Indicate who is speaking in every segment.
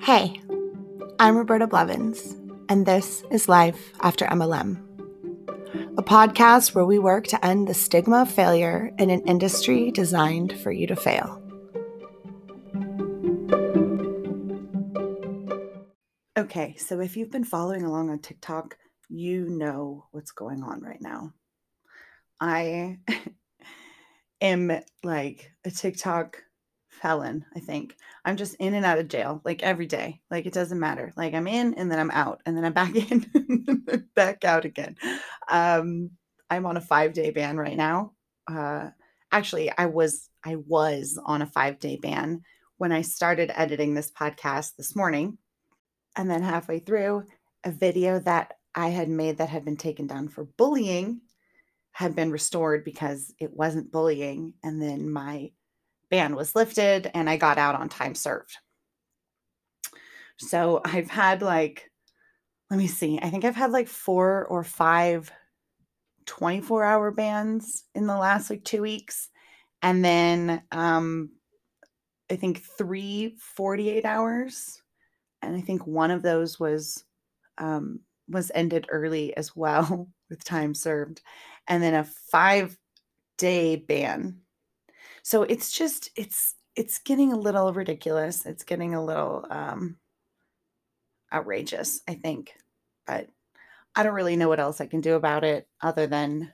Speaker 1: Hey, I'm Roberta Blevins, and this is Life After MLM, a podcast where we work to end the stigma of failure in an industry designed for you to fail. Okay, so if you've been following along on TikTok, you know what's going on right now. I am like a TikTok felon, I think. I'm just in and out of jail like every day. Like it doesn't matter. Like I'm in and then I'm out and then I'm back in and then back out again. I'm on a 5-day ban right now. Actually, I was on a 5-day ban when I started editing this podcast this morning. And then halfway through, a video that I had made that had been taken down for bullying had been restored because it wasn't bullying. And then my ban was lifted and I got out on time served. So I've had let me see, I think I've had 4 or 5 24-hour bans in the last 2 weeks. And then I think 3 48 hours. And I think one of those was ended early as well with time served. And then a 5-day ban. So it's just, it's getting a little ridiculous. It's getting a little outrageous, I think. But I don't really know what else I can do about it other than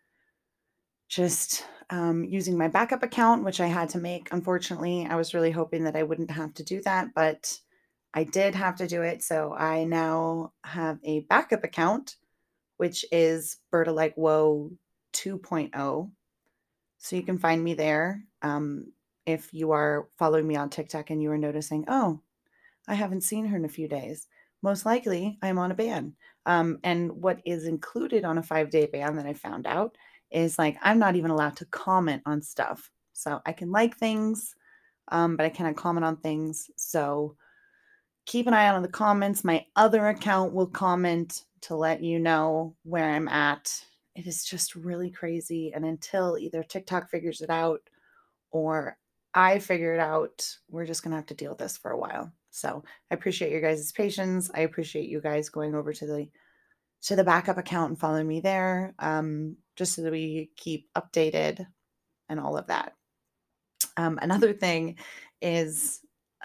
Speaker 1: just using my backup account, which I had to make. Unfortunately, I was really hoping that I wouldn't have to do that, but I did have to do it. So I now have a backup account, which is Berta Like Whoa 2.0. So you can find me there. If you are following me on TikTok and you are noticing, oh, I haven't seen her in a few days, most likely I'm on a ban. And what is included on a 5-day ban that I found out is I'm not even allowed to comment on stuff. So I can like things, but I cannot comment on things. So keep an eye out on the comments. My other account will comment to let you know where I'm at. It is just really crazy. And until either TikTok figures it out or I figure it out, we're just going to have to deal with this for a while. So I appreciate your guys' patience. I appreciate you guys going over to the backup account and following me there, just so that we keep updated and all of that. Another thing is,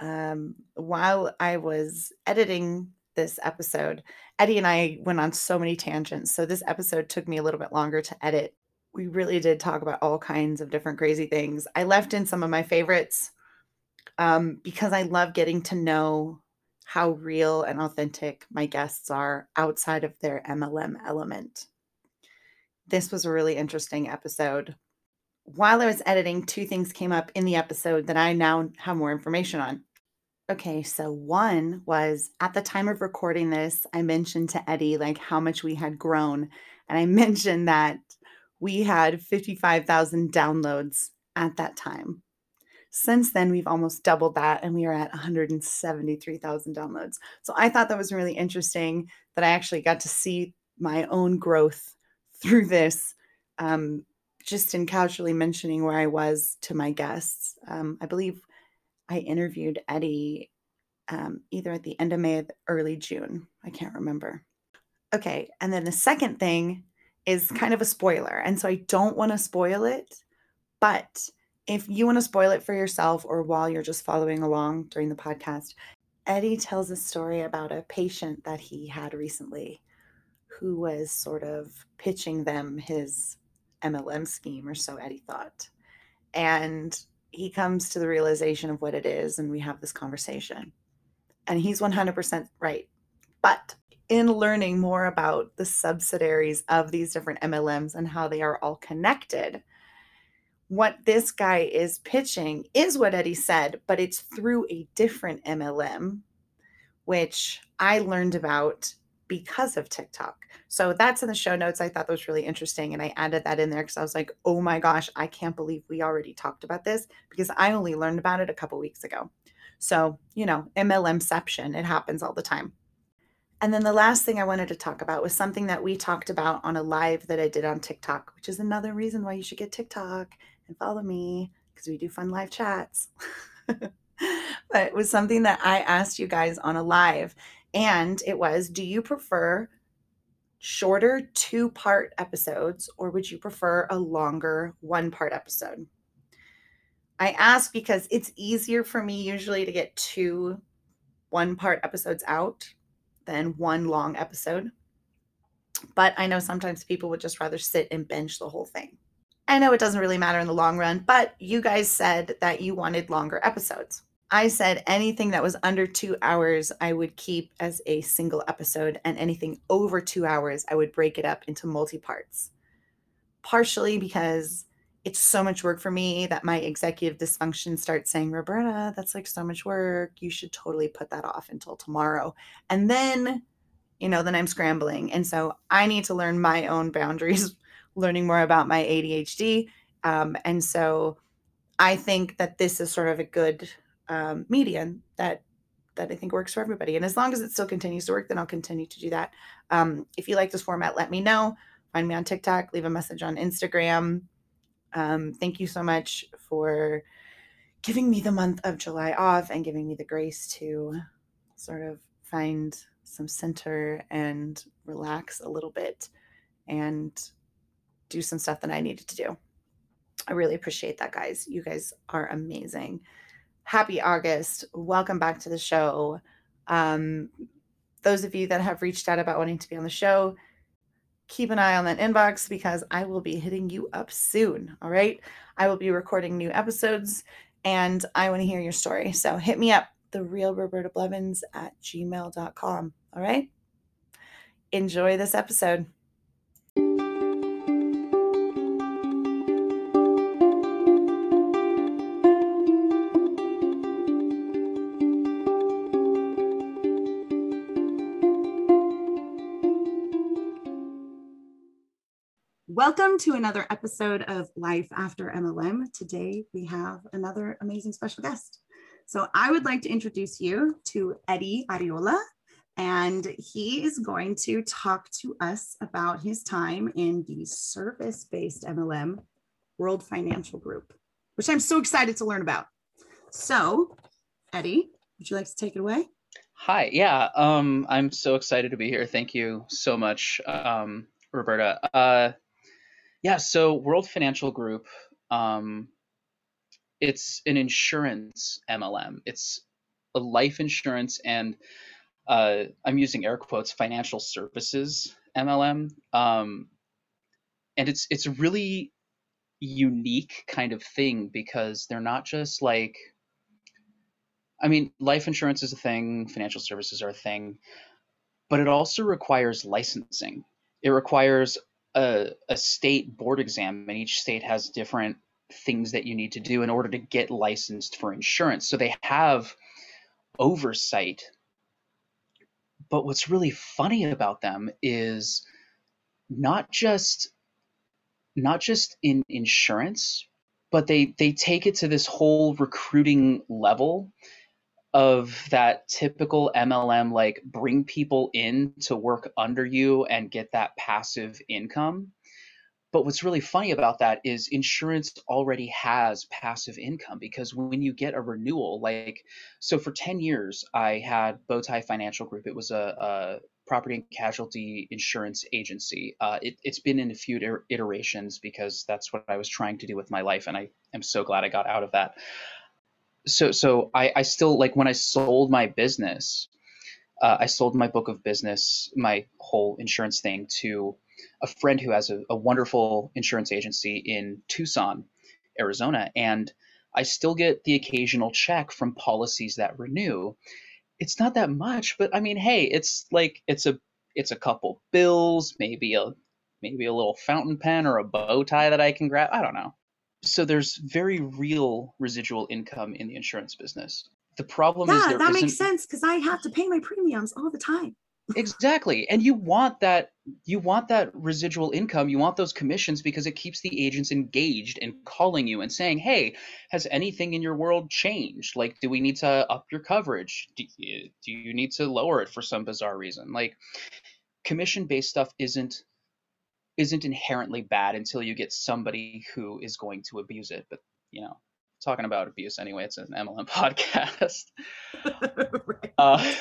Speaker 1: while I was editing this episode, Eddie and I went on so many tangents. So this episode took me a little bit longer to edit. We really did talk about all kinds of different crazy things. I left in some of my favorites because I love getting to know how real and authentic my guests are outside of their MLM element. This was a really interesting episode. While I was editing, 2 things came up in the episode that I now have more information on. Okay, so one was at the time of recording this, I mentioned to Eddie how much we had grown. And I mentioned that we had 55,000 downloads at that time. Since then, we've almost doubled that and we are at 173,000 downloads. So I thought that was really interesting that I actually got to see my own growth through this, just in casually mentioning where I was to my guests. I believe I interviewed Eddie either at the end of May or early June. I can't remember. Okay, and then the second thing is kind of a spoiler. And so I don't want to spoil it, but if you want to spoil it for yourself or while you're just following along during the podcast, Eddie tells a story about a patient that he had recently who was sort of pitching them his MLM scheme, or so Eddie thought. And he comes to the realization of what it is, and we have this conversation. And he's 100% right. But in learning more about the subsidiaries of these different MLMs and how they are all connected, what this guy is pitching is what Eddie said, but it's through a different MLM, which I learned about because of TikTok. So that's in the show notes. I thought that was really interesting. And I added that in there because I was like, oh my gosh, I can't believe we already talked about this because I only learned about it a couple weeks ago. So, MLMception, it happens all the time. And then the last thing I wanted to talk about was something that we talked about on a live that I did on TikTok, which is another reason why you should get TikTok and follow me because we do fun live chats. But it was something that I asked you guys on a live, and it was, do you prefer shorter two-part episodes or would you prefer a longer one-part episode? I ask because it's easier for me usually to get two one-part episodes out than one long episode. But I know sometimes people would just rather sit and binge the whole thing. I know it doesn't really matter in the long run, but you guys said that you wanted longer episodes. I said anything that was under 2 hours, I would keep as a single episode, and anything over 2 hours, I would break it up into multi parts. Partially because it's so much work for me that my executive dysfunction starts saying, Roberta, that's like so much work. You should totally put that off until tomorrow. And then, then I'm scrambling. And so I need to learn my own boundaries, learning more about my ADHD. And so I think that this is sort of a good median that I think works for everybody. And as long as it still continues to work, then I'll continue to do that. If you like this format, let me know. Find me on TikTok, leave a message on Instagram. Thank you so much for giving me the month of July off and giving me the grace to sort of find some center and relax a little bit and do some stuff that I needed to do. I really appreciate that, guys. You guys are amazing. Happy August. Welcome back to the show. Those of you that have reached out about wanting to be on the show, keep an eye on that inbox because I will be hitting you up soon. All right. I will be recording new episodes and I want to hear your story. So hit me up, therealrobertablevins@gmail.com. All right. Enjoy this episode. Welcome to another episode of Life After MLM. Today we have another amazing special guest. So I would like to introduce you to Eddie Ariola, and he is going to talk to us about his time in the service-based MLM, World Financial Group, which I'm so excited to learn about. So, Eddie, would you like to take it away?
Speaker 2: Hi, yeah, I'm so excited to be here. Thank you so much, Roberta. Yeah, so World Financial Group, it's an insurance MLM. It's a life insurance and I'm using air quotes financial services MLM. And it's a really unique kind of thing because they're not just like, I mean, life insurance is a thing, financial services are a thing, but it also requires licensing. It requires a state board exam, and each state has different things that you need to do in order to get licensed for insurance. So they have oversight. But what's really funny about them is not just not just in insurance, but they take it to this whole recruiting level of that typical MLM, like bring people in to work under you and get that passive income. But what's really funny about that is insurance already has passive income because when you get a renewal, like, so for 10 years, I had Bowtie Financial Group. It was a property and casualty insurance agency. It's been in a few iterations because that's what I was trying to do with my life. And I am so glad I got out of that. So I still, like, when I sold my business, I sold my book of business, my whole insurance thing, to a friend who has a wonderful insurance agency in Tucson, Arizona. And I still get the occasional check from policies that renew. It's not that much, but I mean, hey, it's like it's a couple bills, maybe a little fountain pen or a bow tie that I can grab. I don't know. So there's very real residual income in the insurance business. The problem is
Speaker 1: Yeah,
Speaker 2: there
Speaker 1: that makes
Speaker 2: isn't.
Speaker 1: sense because I have to pay my premiums all the time.
Speaker 2: Exactly. And you want that residual income, you want those commissions because it keeps the agents engaged and calling you and saying, "Hey, has anything in your world changed? Like, do we need to up your coverage? Do you need to lower it for some bizarre reason?" Like, commission-based stuff isn't inherently bad until you get somebody who is going to abuse it, but you know. talking about abuse anyway. It's an MLM podcast.
Speaker 1: Right.
Speaker 2: Uh,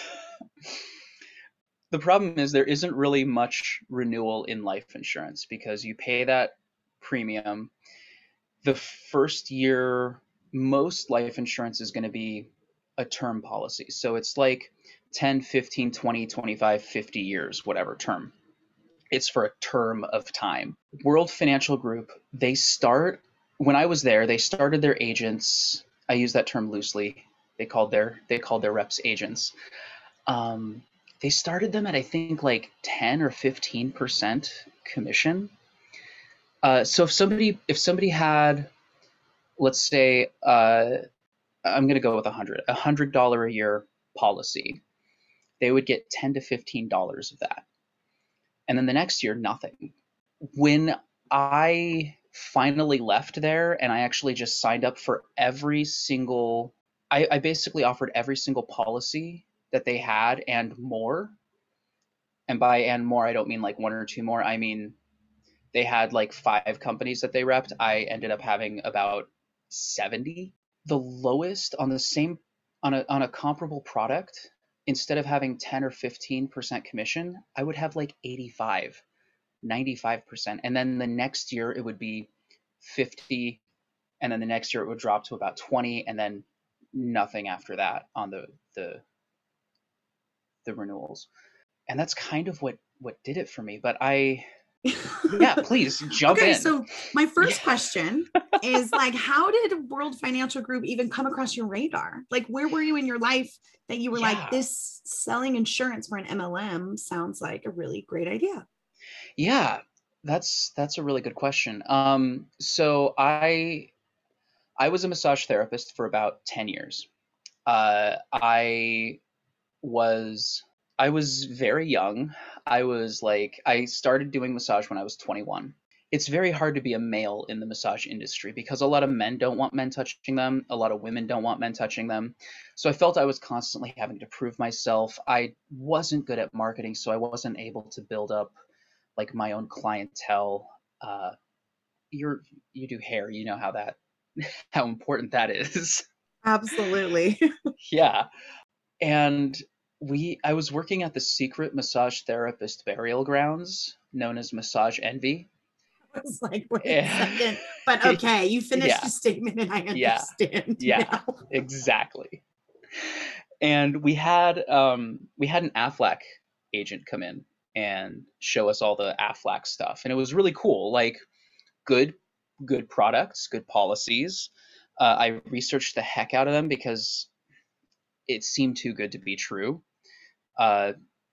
Speaker 2: the problem is there isn't really much renewal in life insurance because you pay that premium. The first year, most life insurance is going to be a term policy. So it's like 10, 15, 20, 25, 50 years, whatever term. It's for a term of time. World Financial Group, when I was there, they started their agents. I use that term loosely. They called their reps agents. Um, they started them at I think like 10 or 15% commission. So if somebody had, let's say, I'm going to go with $100 a year policy, they would get $10 to $15 of that, and then the next year nothing. When I finally left there and I actually just signed up for every single, I basically offered every single policy that they had and more. And by and more, I don't mean like one or two more. I mean, they had like 5 companies that they repped. I ended up having about 70. The lowest on the same, on a comparable product, instead of having 10 or 15% commission, I would have like 85, 95%. And then the next year it would be 50. And then the next year it would drop to about 20, and then nothing after that on the renewals. And that's kind of what did it for me. But yeah, please jump
Speaker 1: Okay,
Speaker 2: in.
Speaker 1: so my
Speaker 2: Yeah.
Speaker 1: first question is like, how did World Financial Group even come across your radar? Like, where were you in your life that you were like,
Speaker 2: Yeah.
Speaker 1: this selling insurance for an MLM sounds like a really great idea?
Speaker 2: Yeah. That's a really good question. So I was a massage therapist for about 10 years. I was I was very young. I started doing massage when I was 21. It's very hard to be a male in the massage industry because a lot of men don't want men touching them, a lot of women don't want men touching them. So I felt I was constantly having to prove myself. I wasn't good at marketing, so I wasn't able to build up like my own clientele. Uh, you do hair, you know how important that is.
Speaker 1: Absolutely.
Speaker 2: Yeah. And I was working at the secret massage therapist burial grounds known as Massage Envy.
Speaker 1: I was like, wait a
Speaker 2: And
Speaker 1: second. But okay, you finished
Speaker 2: yeah,
Speaker 1: the statement and I
Speaker 2: yeah,
Speaker 1: understand
Speaker 2: yeah,
Speaker 1: now.
Speaker 2: exactly. And we had an Aflac agent come in and show us all the Aflac stuff, and it was really cool. Like good, good products, good policies. I researched the heck out of them because it seemed too good to be true. Uh,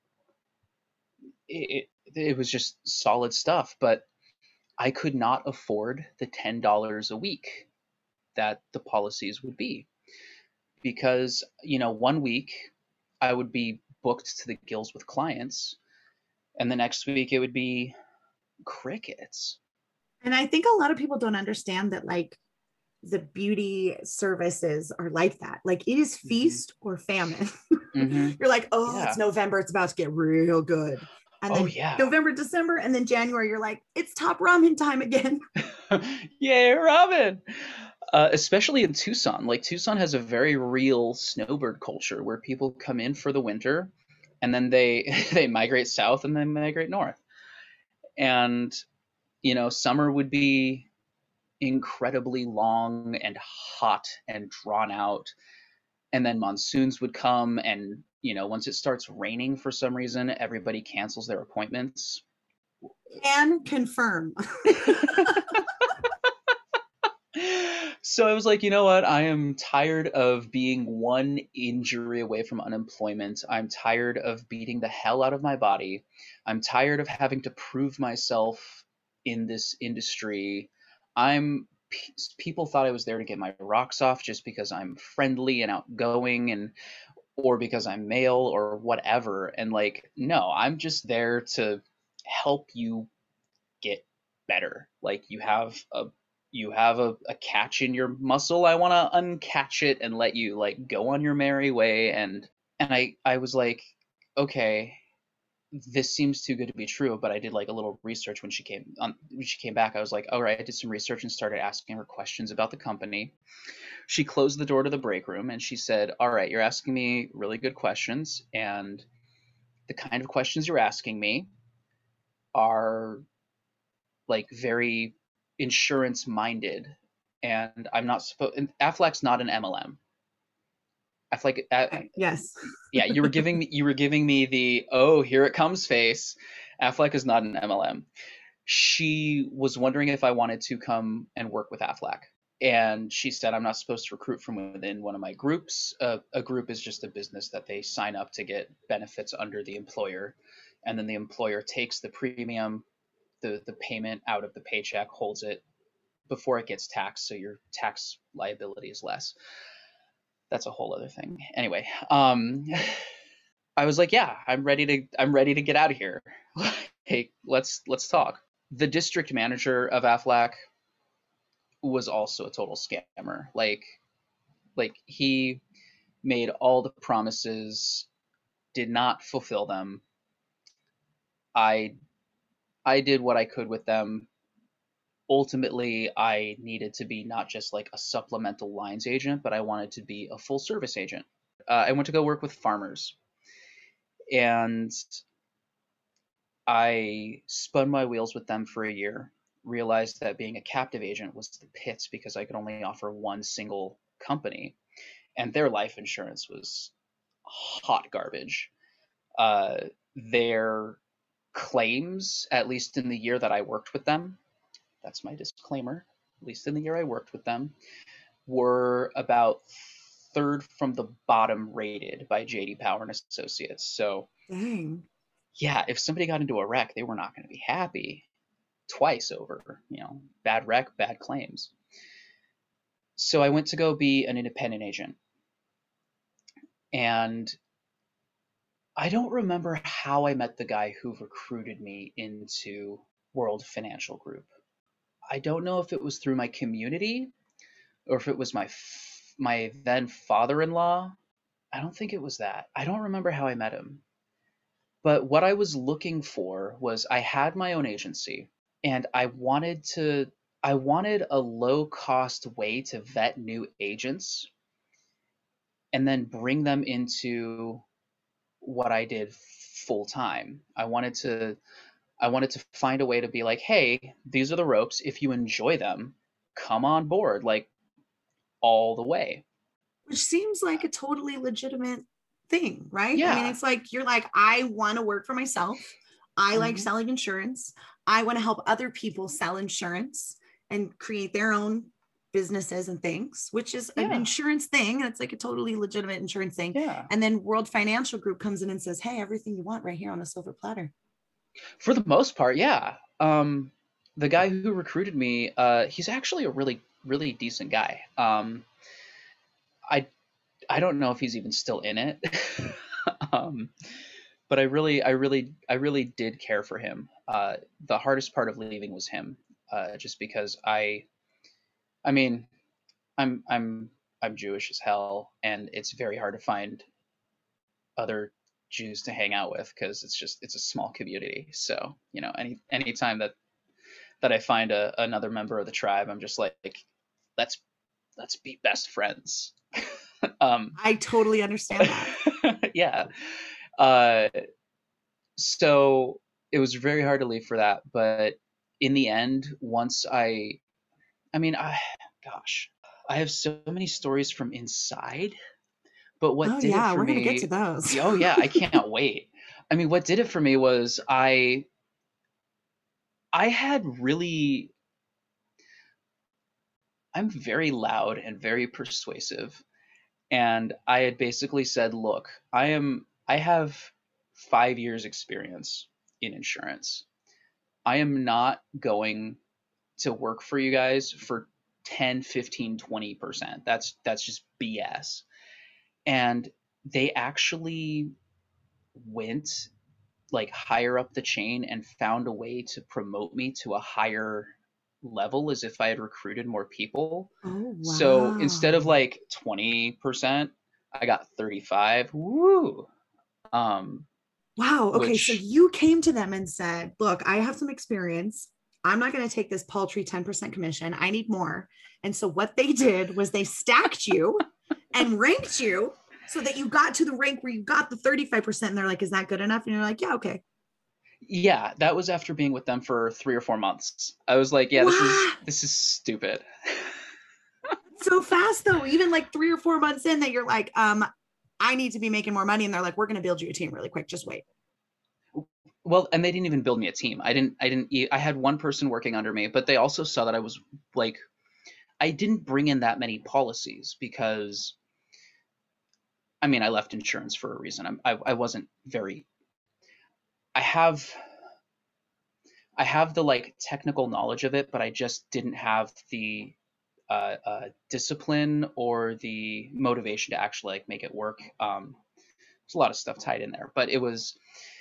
Speaker 2: it was just solid stuff, but I could not afford the $10 a week that the policies would be because, one week I would be booked to the gills with clients, and the next week it would be crickets.
Speaker 1: And I think a lot of people don't understand that, like, the beauty services are like that. Like, it is
Speaker 2: Mm-hmm.
Speaker 1: feast or famine.
Speaker 2: Mm-hmm.
Speaker 1: You're like, oh, it's
Speaker 2: Yeah.
Speaker 1: November. It's about to get real good. And
Speaker 2: Oh,
Speaker 1: then
Speaker 2: yeah.
Speaker 1: November, December, and then January, you're like, it's top ramen time again.
Speaker 2: Yay, Robin! Especially in Tucson. Like, Tucson has a very real snowbird culture where people come in for the winter and then they they migrate south and then migrate north. And, summer would be incredibly long and hot and drawn out. And then monsoons would come, and, once it starts raining for some reason, everybody cancels their appointments.
Speaker 1: Can confirm.
Speaker 2: So I was like, you know what? I am tired of being one injury away from unemployment. I'm tired of beating the hell out of my body. I'm tired of having to prove myself in this industry. I'm People thought I was there to get my rocks off just because I'm friendly and outgoing, and or because I'm male or whatever. And like, no, I'm just there to help you get better. Like you have a catch in your muscle. I want to uncatch it and let you like go on your merry way. And I was like, okay, this seems too good to be true. But I did like a little research when she came back. I was like, all right, I did some research and started asking her questions about the company. She closed the door to the break room and she said, "All right, you're asking me really good questions, and the kind of questions you're asking me are like very insurance minded, and I'm not supposed. Aflac's not an MLM. Aflac,
Speaker 1: Okay. Yes.
Speaker 2: yeah, you were giving me the oh here it comes face. Aflac is not an MLM. She was wondering if I wanted to come and work with Aflac. And she said, I'm not supposed to recruit from within one of my groups. A group is just a business that they sign up to get benefits under the employer. And then the employer takes the premium, the payment out of the paycheck, holds it before it gets taxed. So your tax liability is less. That's a whole other thing. Anyway, I was like, yeah, I'm ready to get out of here. Hey, let's talk. The district manager of Aflac was also a total scammer. Like he made all the promises, did not fulfill them. I I did what I could with them. Ultimately, I needed to be not just like a supplemental lines agent, but I wanted to be a full service agent. I went to go work with farmers, and I spun my wheels with them for a year, realized that being a captive agent was the pits because I could only offer one single company, and their life insurance was hot garbage. Their claims, at least in the year that I worked with them, that's my disclaimer, at least in the year I worked with them, were about third from the bottom rated by JD Power and Associates. So,
Speaker 1: Dang.
Speaker 2: yeah, if somebody got into a wreck, they were not going to be happy twice over, bad wreck, bad claims. So I went to go be an independent agent. And I don't remember how I met the guy who recruited me into World Financial Group. I don't know if it was through my community or if it was my then father-in-law. I don't think it was that. I don't remember how I met him. But what I was looking for was I had my own agency and I wanted a low cost way to vet new agents and then bring them into what I did full time. I wanted to find a way to be like, hey, these are the ropes. If you enjoy them, come on board, like all the way.
Speaker 1: Which seems like a totally legitimate thing, right? I mean,
Speaker 2: Yeah.
Speaker 1: it's like you're like, I want to work for myself. I like
Speaker 2: Mhm.
Speaker 1: selling insurance. I want to help other people sell insurance and create their own businesses and things, which is an
Speaker 2: Yeah.
Speaker 1: insurance thing. And it's like a totally legitimate insurance thing.
Speaker 2: Yeah.
Speaker 1: And then World Financial Group comes in and says, hey, everything you want right here on a silver platter.
Speaker 2: For the most part, yeah. The guy who recruited me, he's actually a really, really decent guy. I I don't know if he's even still in it. um, but I really did care for him. The hardest part of leaving was him, just because I mean, I'm Jewish as hell, and it's very hard to find other Jews to hang out with because it's a small community. So anytime that I find another member of the tribe, I'm just like, let's let's be best friends. um,
Speaker 1: I totally understand that.
Speaker 2: yeah. Uh, so it was very hard to leave for that, but in the end, I mean, gosh, I have so many stories from inside. But what
Speaker 1: Oh,
Speaker 2: did it
Speaker 1: yeah,
Speaker 2: for
Speaker 1: we're going to get to
Speaker 2: me?
Speaker 1: those.
Speaker 2: Oh yeah, I can't wait. I mean, what did it for me was I had really I'm very loud and very persuasive. And I had basically said, look, I have 5 years experience in insurance. I am not going to work for you guys for 10, 15, 20%. That's just BS. And they actually went like higher up the chain and found a way to promote me to a higher level as if I had recruited more people.
Speaker 1: Oh,
Speaker 2: So instead of
Speaker 1: wow.
Speaker 2: like 20%, I got 35. Woo. Um,
Speaker 1: Wow. Okay. So
Speaker 2: which
Speaker 1: you came to them and said, look, I have some experience. I'm not going to take this paltry 10% commission. I need more. And so what they did was they stacked you and ranked you so that you got to the rank where you got the 35%. And they're like, is that good enough? And you're like, yeah, okay.
Speaker 2: Yeah, that was after being with them for 3 or 4 months. I was like, yeah,
Speaker 1: Wow.
Speaker 2: this is stupid.
Speaker 1: So fast though, even like 3 or 4 months in that you're like, I need to be making more money. And they're like, we're going to build you a team really quick. Just wait.
Speaker 2: Well, and they didn't even build me a team. I had one person working under me, but they also saw that I was like, I didn't bring in that many policies because, I mean, I left insurance for a reason. I wasn't very, I have, I have the like technical knowledge of it, but I just didn't have the discipline or the motivation to actually like make it work. There's a lot of stuff tied in there, but it was,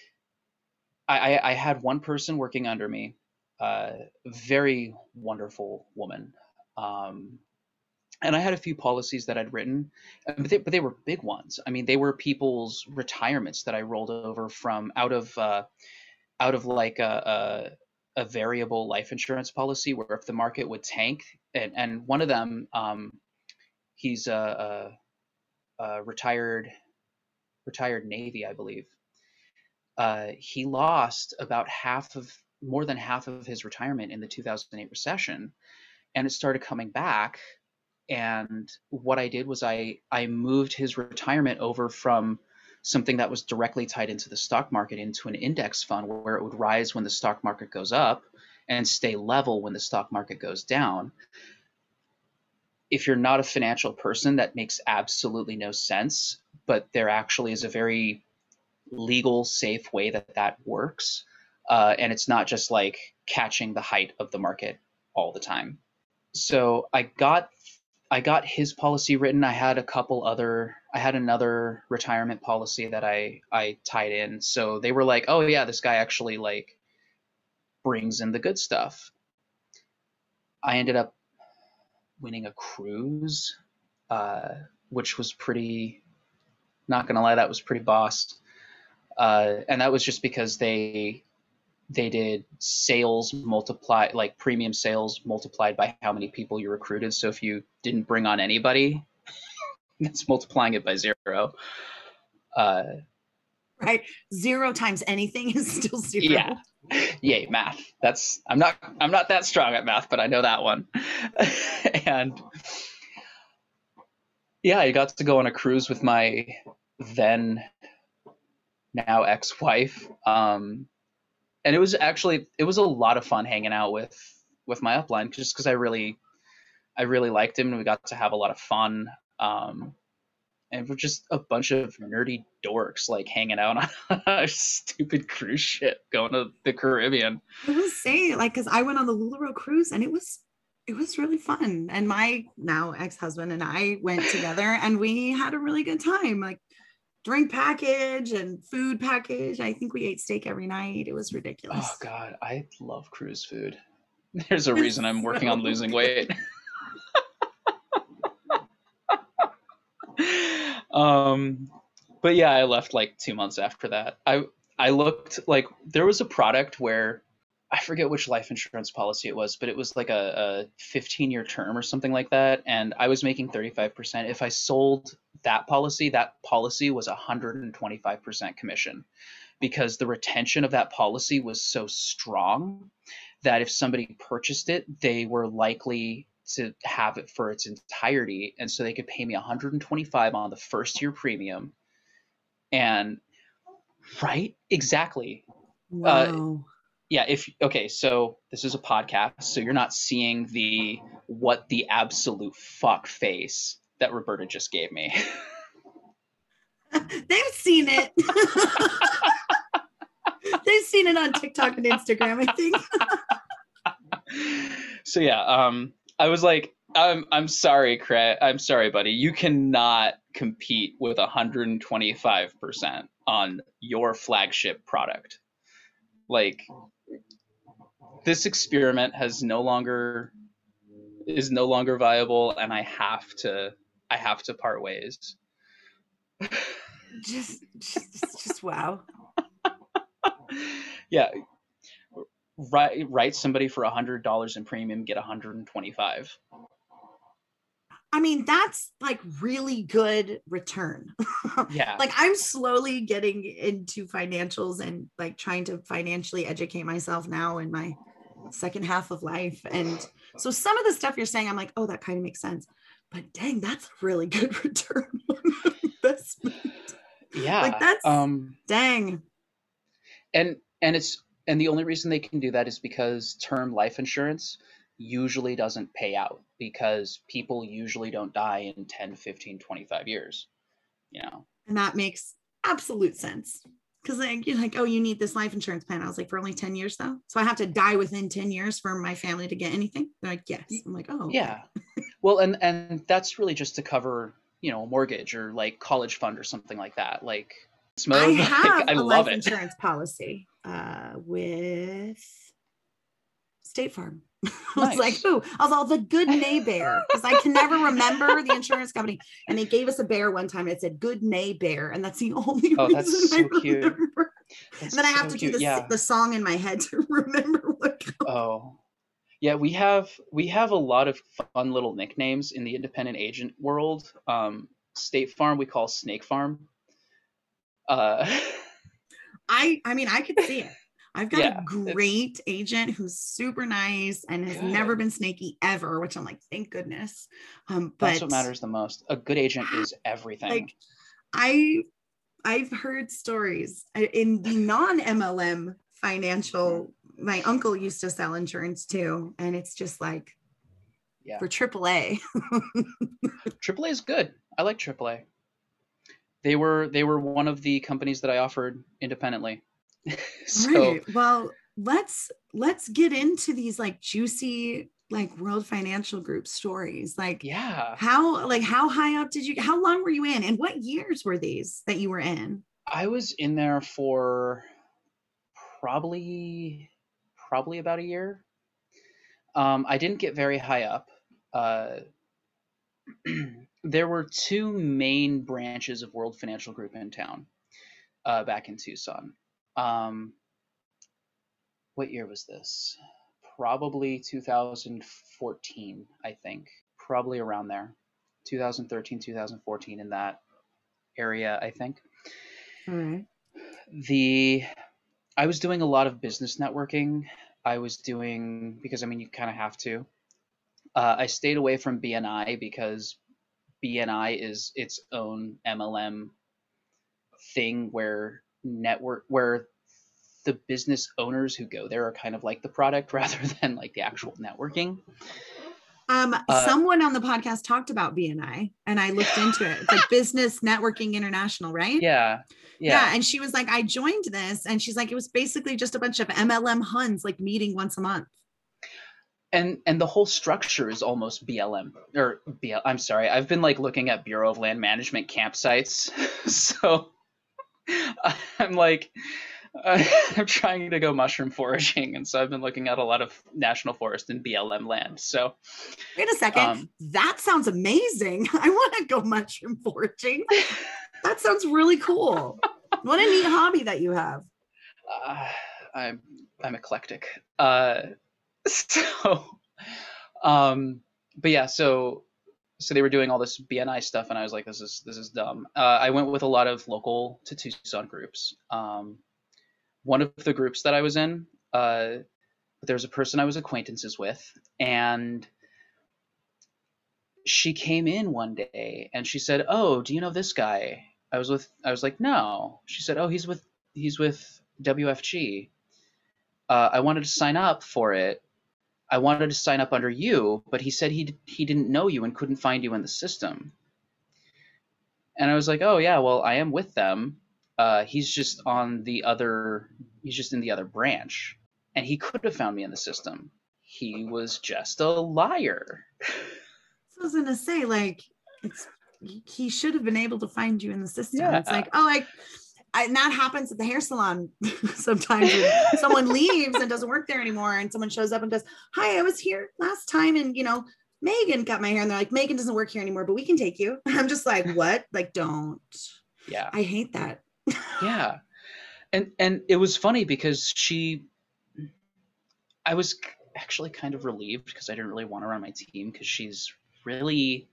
Speaker 2: I had one person working under me, very wonderful woman. Um, and I had a few policies that I'd written, but they were big ones. I mean, they were people's retirements that I rolled over from out of like a variable life insurance policy where if the market would tank, and one of them, he's a retired Navy, I believe. He lost about more than half of his retirement in the 2008 recession, and it started coming back. And what I did was I moved his retirement over from something that was directly tied into the stock market into an index fund where it would rise when the stock market goes up and stay level when the stock market goes down. If you're not a financial person, that makes absolutely no sense, but there actually is a very legal, safe way that works. And it's not just like catching the height of the market all the time. So I got his policy written. I had another retirement policy that I tied in. So they were like, oh yeah, this guy actually like brings in the good stuff. I ended up winning a cruise, which was pretty, not gonna lie, that was pretty boss. And that was just because they did sales multiply, like premium sales multiplied by how many people you recruited. So if you didn't bring on anybody, that's multiplying it by zero. Uh,
Speaker 1: Right. Zero times anything is still
Speaker 2: yeah,
Speaker 1: zero.
Speaker 2: yay math. That's I'm not that strong at math, but I know that one. And yeah, I got to go on a cruise with my then now ex-wife. And it was a lot of fun hanging out with my upline just because I really liked him and we got to have a lot of fun. And we're just a bunch of nerdy dorks like hanging out on a stupid cruise ship going to the Caribbean.
Speaker 1: I will say, like, because I went on the LuLaRoe cruise and it was really fun. And my now ex-husband and I went together and we had a really good time. Like drink package and food package. I think we ate steak every night. It was
Speaker 2: Oh
Speaker 1: ridiculous.
Speaker 2: God, I love cruise food. There's a
Speaker 1: It's
Speaker 2: reason I'm working on
Speaker 1: so
Speaker 2: losing
Speaker 1: good.
Speaker 2: weight. um, but yeah, I left like 2 months after that. I looked like there was a product where I forget which life insurance policy it was, but it was like a 15-year term or something like that, and I was making 35%. If I sold that policy was 125% commission because the retention of that policy was so strong that if somebody purchased it, they were likely to have it for its entirety, and so they could pay me 125 on the first year premium. And right, exactly. Uh,
Speaker 1: Wow.
Speaker 2: yeah, if okay, so this is a podcast, so you're not seeing the absolute fuck face that Roberta just gave me.
Speaker 1: They've seen it. They've seen it on TikTok and Instagram, I think.
Speaker 2: So yeah, I was like, I'm sorry, Craig. I'm sorry, buddy. You cannot compete with 125% on your flagship product. Like this experiment is no longer viable, and I have to part ways.
Speaker 1: Just wow.
Speaker 2: Yeah, write somebody for $100 in premium, get 125.
Speaker 3: I mean, that's like really good return.
Speaker 2: Yeah.
Speaker 3: Like I'm slowly getting into financials and like trying to financially educate myself now in my second half of life. And so some of the stuff you're saying, I'm like, oh, that kind of makes sense. But dang, that's a really good return on investment. Like
Speaker 2: Yeah.
Speaker 3: that's dang.
Speaker 2: And it's and the only reason they can do that is because term life insurance usually doesn't pay out because people usually don't die in 10, 15, 25 years, you know.
Speaker 3: And that makes absolute sense. Because like, you're like, oh, you need this life insurance plan. I was like, for only 10 years though. So I have to die within 10 years for my family to get anything. They're like, yes. I'm like, oh, okay.
Speaker 2: Yeah. Well, and that's really just to cover, a mortgage or like college fund or something like that. Like
Speaker 3: I
Speaker 2: mode, like
Speaker 3: have
Speaker 2: I
Speaker 3: a
Speaker 2: love
Speaker 3: life
Speaker 2: it.
Speaker 3: insurance policy with State Farm. I was like,
Speaker 2: Nice.
Speaker 3: ooh, I was all the good Nay Bear because I can never remember the insurance company. And they gave us a bear one time. And it said good Nay Bear. And that's the only
Speaker 2: Oh, that's
Speaker 3: reason I
Speaker 2: so cute.
Speaker 3: remember. And
Speaker 2: That's
Speaker 3: then I have
Speaker 2: so
Speaker 3: to do
Speaker 2: cute. Yeah.
Speaker 3: the song in my head to remember what company.
Speaker 2: Oh. Yeah, we have a lot of fun little nicknames in the independent agent world. State Farm we call Snake Farm. Uh,
Speaker 3: I mean, I could see it. I've got a
Speaker 2: yeah, it's
Speaker 3: great agent who's super nice and has never
Speaker 2: good.
Speaker 3: been snaky ever, which I'm like, thank goodness.
Speaker 2: That's what
Speaker 3: But
Speaker 2: matters the most. A good agent is everything.
Speaker 3: like I I've heard stories in the non-MLM financial. My uncle used to sell insurance too, and it's just like
Speaker 2: Yeah,
Speaker 3: for AAA.
Speaker 2: AAA is good. I like AAA. They were one of the companies that I offered independently.
Speaker 3: All
Speaker 2: So
Speaker 3: right. Well, let's get into these like juicy like World Financial Group stories.
Speaker 2: yeah,
Speaker 3: Like how high up did you how long were you in and what years were these that you were in?
Speaker 2: I was in there for probably probably about a year. I didn't get very high up. Uh, there were two main branches of World Financial Group in town back in Tucson. Um, what year was this? Probably 2014, I think. Probably around there. 2013, 2014 in that area, I think.
Speaker 3: All right.
Speaker 2: The I was doing a lot of business networking. I was doing because I mean you kind of have to. I stayed away from BNI because BNI is its own MLM thing where the business owners who go there are kind of like the product rather than like the actual networking.
Speaker 3: Someone on the podcast talked about BNI and I looked into it. It's like Business Networking International, right?
Speaker 2: Yeah,
Speaker 3: Yeah.
Speaker 2: yeah,
Speaker 3: And she was like, I joined this. And she's like, it was basically just a bunch of MLM Huns like meeting once a month.
Speaker 2: and the whole structure is almost BLM or BL. I'm sorry, I've been like looking at Bureau of Land Management campsites, so I'm like I'm trying to go mushroom foraging, and so I've been looking at a lot of national forest and BLM land. So,
Speaker 3: Wait a second.
Speaker 2: um,
Speaker 3: That sounds amazing. I want to go mushroom foraging. That sounds really cool. What a neat hobby that you have.
Speaker 2: uh, I'm eclectic. So, um, but yeah, so they were doing all this BNI stuff, and I was like, this is dumb. I went with a lot of local to Tucson groups. One of the groups that I was in, there was a person I was acquaintances with, and she came in one day and she said, "Oh, do you know this guy?" I was like, "No." She said, "Oh, he's with WFG. I wanted to sign up for it. I wanted to sign up under you, but he said he didn't know you and couldn't find you in the system." And I was like, "Oh yeah, well I am with them. He's just in the other branch, and he could have found me in the system. He was just a liar."
Speaker 3: So I was gonna say, like, it's he should have been able to find you in the system. It's
Speaker 2: Yeah,
Speaker 3: like, oh, and that happens at the hair salon sometimes when someone leaves and doesn't work there anymore, and someone shows up and goes, "Hi, I was here last time, and Megan got my hair," and they're like, "Megan doesn't work here anymore, but we can take you." I'm just like, what? Like, don't.
Speaker 2: yeah,
Speaker 3: I hate that.
Speaker 2: yeah. And it was funny because I was actually kind of relieved because I didn't really want her on my team because she's really,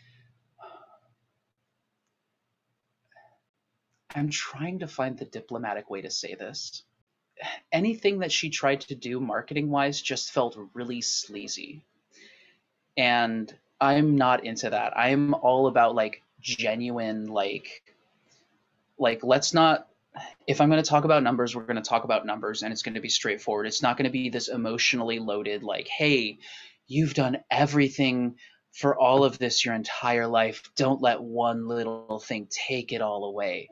Speaker 2: I'm trying to find the diplomatic way to say this. Anything that she tried to do marketing wise just felt really sleazy. And I'm not into that. I'm all about like genuine, like let's not, if I'm going to talk about numbers, we're going to talk about numbers and it's going to be straightforward. It's not going to be this emotionally loaded, like, hey, you've done everything for all of this your entire life. Don't let one little thing take it all away.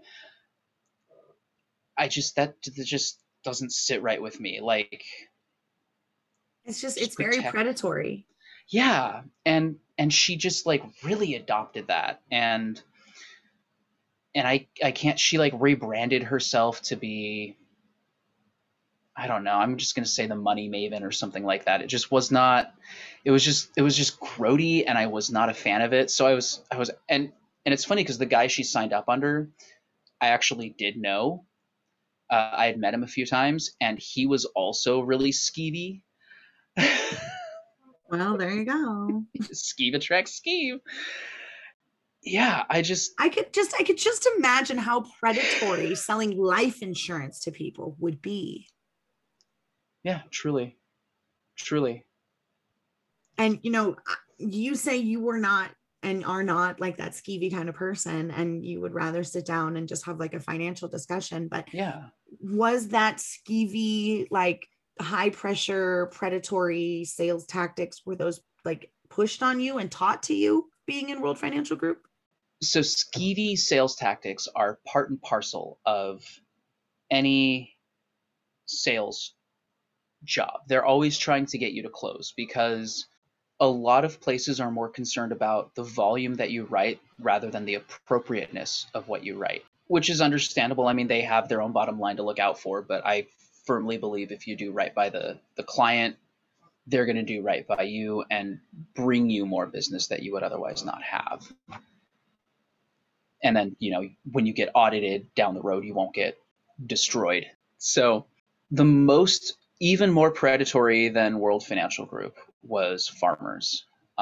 Speaker 2: That just doesn't sit right with me. Like,
Speaker 3: It's very
Speaker 2: protect.
Speaker 3: predatory.
Speaker 2: Yeah. And she just like really adopted that. And I can't, she like rebranded herself to be, I don't know, I'm just going to say the money maven or something like that. It just was not, it was just grody and I was not a fan of it. So and it's funny because the guy she signed up under, I actually did know. I had met him a few times and he was also really skeevy.
Speaker 3: Well, there you go.
Speaker 2: Skeeve attracts skeeve. Yeah,
Speaker 3: I could just imagine how predatory selling life insurance to people would be.
Speaker 2: Yeah, truly.
Speaker 3: And you say you were not and are not like that skeevy kind of person, and you would rather sit down and just have like a financial discussion. But
Speaker 2: yeah,
Speaker 3: was that skeevy, like high pressure, predatory sales tactics, were those like pushed on you and taught to you being in World Financial Group?
Speaker 2: So skeevy sales tactics are part and parcel of any sales job. They're always trying to get you to close because a lot of places are more concerned about the volume that you write rather than the appropriateness of what you write, which is understandable. I mean, they have their own bottom line to look out for, but I firmly believe if you do right by the client, they're going to do right by you and bring you more business that you would otherwise not have. And then, when you get audited down the road, you won't get destroyed. So the most, even more predatory than World Financial Group was Farmers.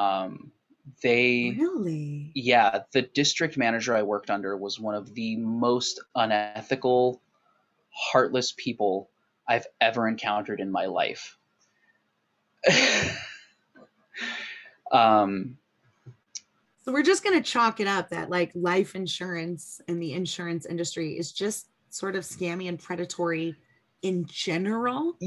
Speaker 3: Really?
Speaker 2: Yeah, the district manager I worked under was one of the most unethical, heartless people I've ever encountered in my life.
Speaker 3: So we're just going to chalk it up that like life insurance and the insurance industry is just sort of scammy and predatory in general.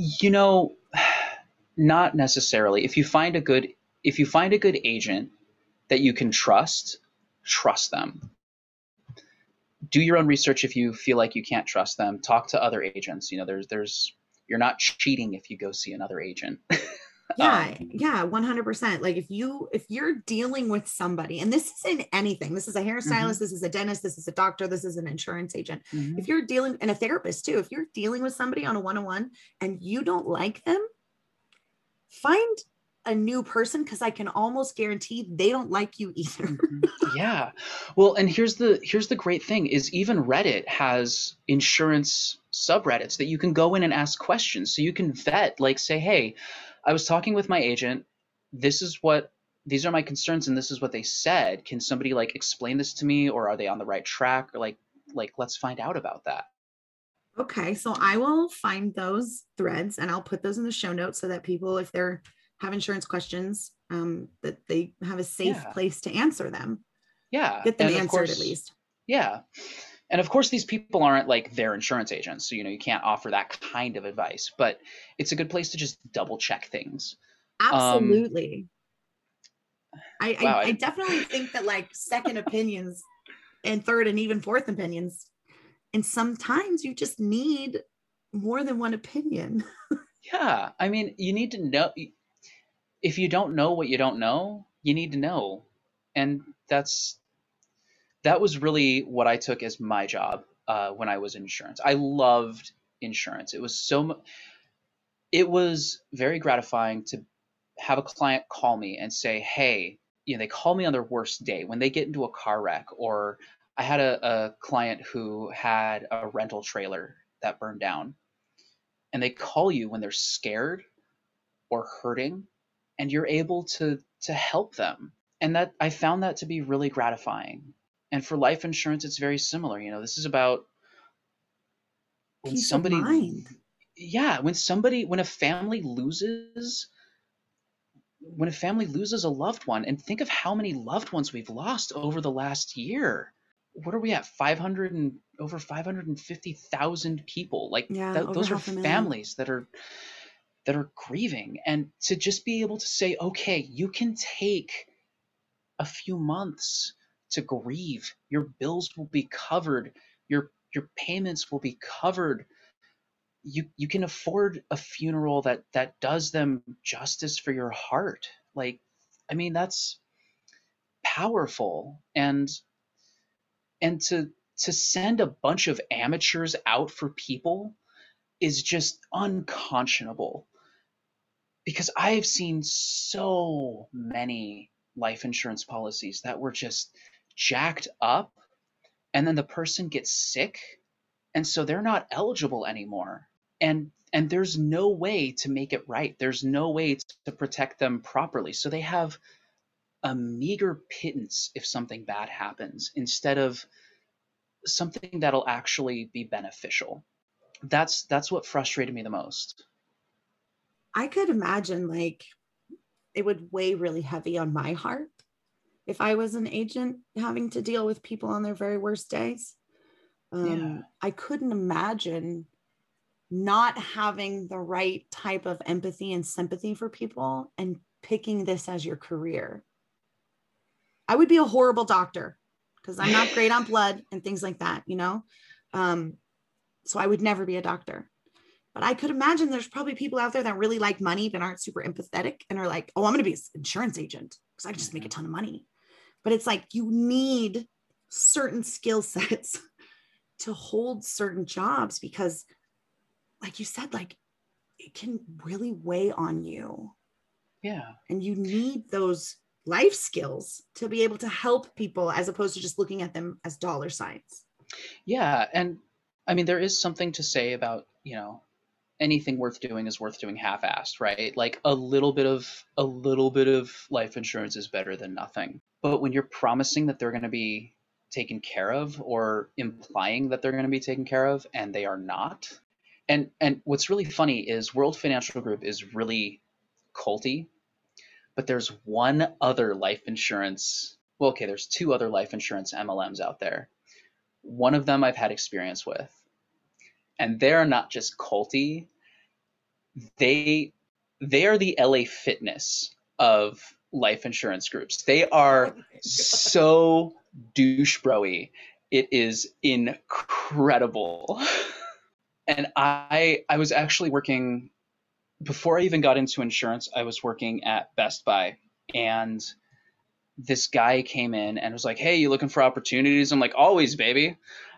Speaker 2: Not necessarily. If you find a good agent that you can trust them. Do your own research. If you feel like you can't trust them, talk to other agents. There's you're not cheating if you go see another agent.
Speaker 3: Yeah, 100%. Like if you're dealing with somebody, and this isn't anything, this is a hairstylist, this is a dentist, this is a doctor, this is an insurance agent. If you're dealing, and a therapist too, if you're dealing with somebody on a one-on-one and you don't like them, find a new person, because I can almost guarantee they don't like you either.
Speaker 2: Yeah. Well, and here's the great thing is even Reddit has insurance subreddits that you can go in and ask questions. So you can vet, like say, hey, I was talking with my agent. These are my concerns and this is what they said. Can somebody like explain this to me, or are they on the right track? Or like let's find out about that.
Speaker 3: Okay, so I will find those threads and I'll put those in the show notes so that people, if they're have insurance questions, that they have a safe place to answer them.
Speaker 2: Yeah.
Speaker 3: Get them answered at least.
Speaker 2: Yeah. And of course, these people aren't like their insurance agents. So, you can't offer that kind of advice, but it's a good place to just double check things.
Speaker 3: Absolutely. I definitely think that like second opinions and third and even fourth opinions, and sometimes you just need more than one opinion.
Speaker 2: Yeah. I mean, you need to know. If you don't know what you don't know, you need to know. And that was really what I took as my job when I was in insurance. I loved insurance. It was very gratifying to have a client call me and say, hey, they call me on their worst day when they get into a car wreck. Or I had a client who had a rental trailer that burned down, and they call you when they're scared or hurting, and you're able to help them. And that I found that to be really gratifying. And for life insurance, it's very similar. You know, this is about when
Speaker 3: Peace of
Speaker 2: somebody,
Speaker 3: mind.
Speaker 2: yeah, when a family loses, a loved one, and think of how many loved ones we've lost over the last year. What are we at? 500 and over 550,000 people. Like
Speaker 3: Yeah, over
Speaker 2: those are
Speaker 3: 500,000.
Speaker 2: families that are grieving, and to just be able to say, okay, you can take a few months to grieve. Your bills will be covered. Your payments will be covered. You can afford a funeral that does them justice for your heart. Like, I mean, that's powerful. And to send a bunch of amateurs out for people is just unconscionable, because I've seen so many life insurance policies that were just jacked up, and then the person gets sick, and so they're not eligible anymore. And there's no way to make it right. There's no way to protect them properly. So they have a meager pittance if something bad happens, instead of something that'll actually be beneficial. That's what frustrated me the most.
Speaker 3: I could imagine like it would weigh really heavy on my heart if I was an agent having to deal with people on their very worst days.
Speaker 2: Yeah.
Speaker 3: I couldn't imagine not having the right type of empathy and sympathy for people and picking this as your career. I would be a horrible doctor because I'm not great on blood and things like that, you know? So I would never be a doctor. But I could imagine there's probably people out there that really like money but aren't super empathetic and are like, oh, I'm going to be an insurance agent because I can just make a ton of money. But it's like you need certain skill sets to hold certain jobs because, like you said, like it can really weigh on you.
Speaker 2: Yeah.
Speaker 3: And you need those life skills to be able to help people as opposed to just looking at them as dollar signs.
Speaker 2: Yeah. And I mean, there is something to say about, anything worth doing is worth doing half-assed, right? Like a little bit of life insurance is better than nothing. But when you're promising that they're going to be taken care of, or implying that they're going to be taken care of, and they are not. And what's really funny is World Financial Group is really culty, but there's one other life insurance. Well, okay, there's two other life insurance MLMs out there. One of them I've had experience with, and they're not just culty. They are the LA Fitness of life insurance groups. They are so douche bro-y. It is incredible. And I was actually working, before I even got into insurance, I was working at Best Buy, and this guy came in and was like, hey, you looking for opportunities? I'm like, always, baby.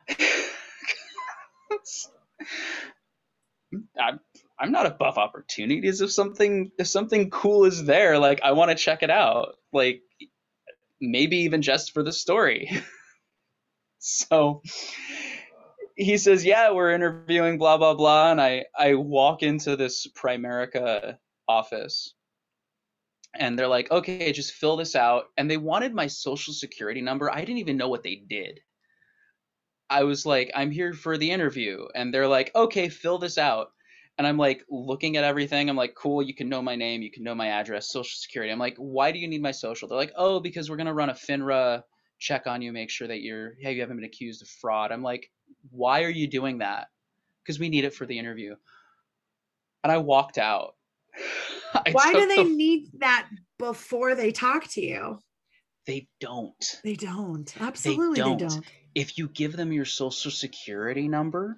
Speaker 2: I'm not above opportunities. If something cool is there, like, I want to check it out. Like, maybe even just for the story. So he says, yeah, we're interviewing, blah, blah, blah. And I walk into this Primerica office, and they're like, okay, just fill this out. And they wanted my social security number. I didn't even know what they did. I was like, I'm here for the interview. And they're like, okay, fill this out. And I'm like looking at everything. I'm like, cool, you can know my name, you can know my address, social security. I'm like, why do you need my social? They're like, oh, because we're going to run a FINRA check on you, make sure that you haven't been accused of fraud. I'm like, why are you doing that? Because we need it for the interview. And I walked out.
Speaker 3: Why do they need that before they talk to you?
Speaker 2: They don't.
Speaker 3: They don't. Absolutely, they don't.
Speaker 2: If you give them your social security number,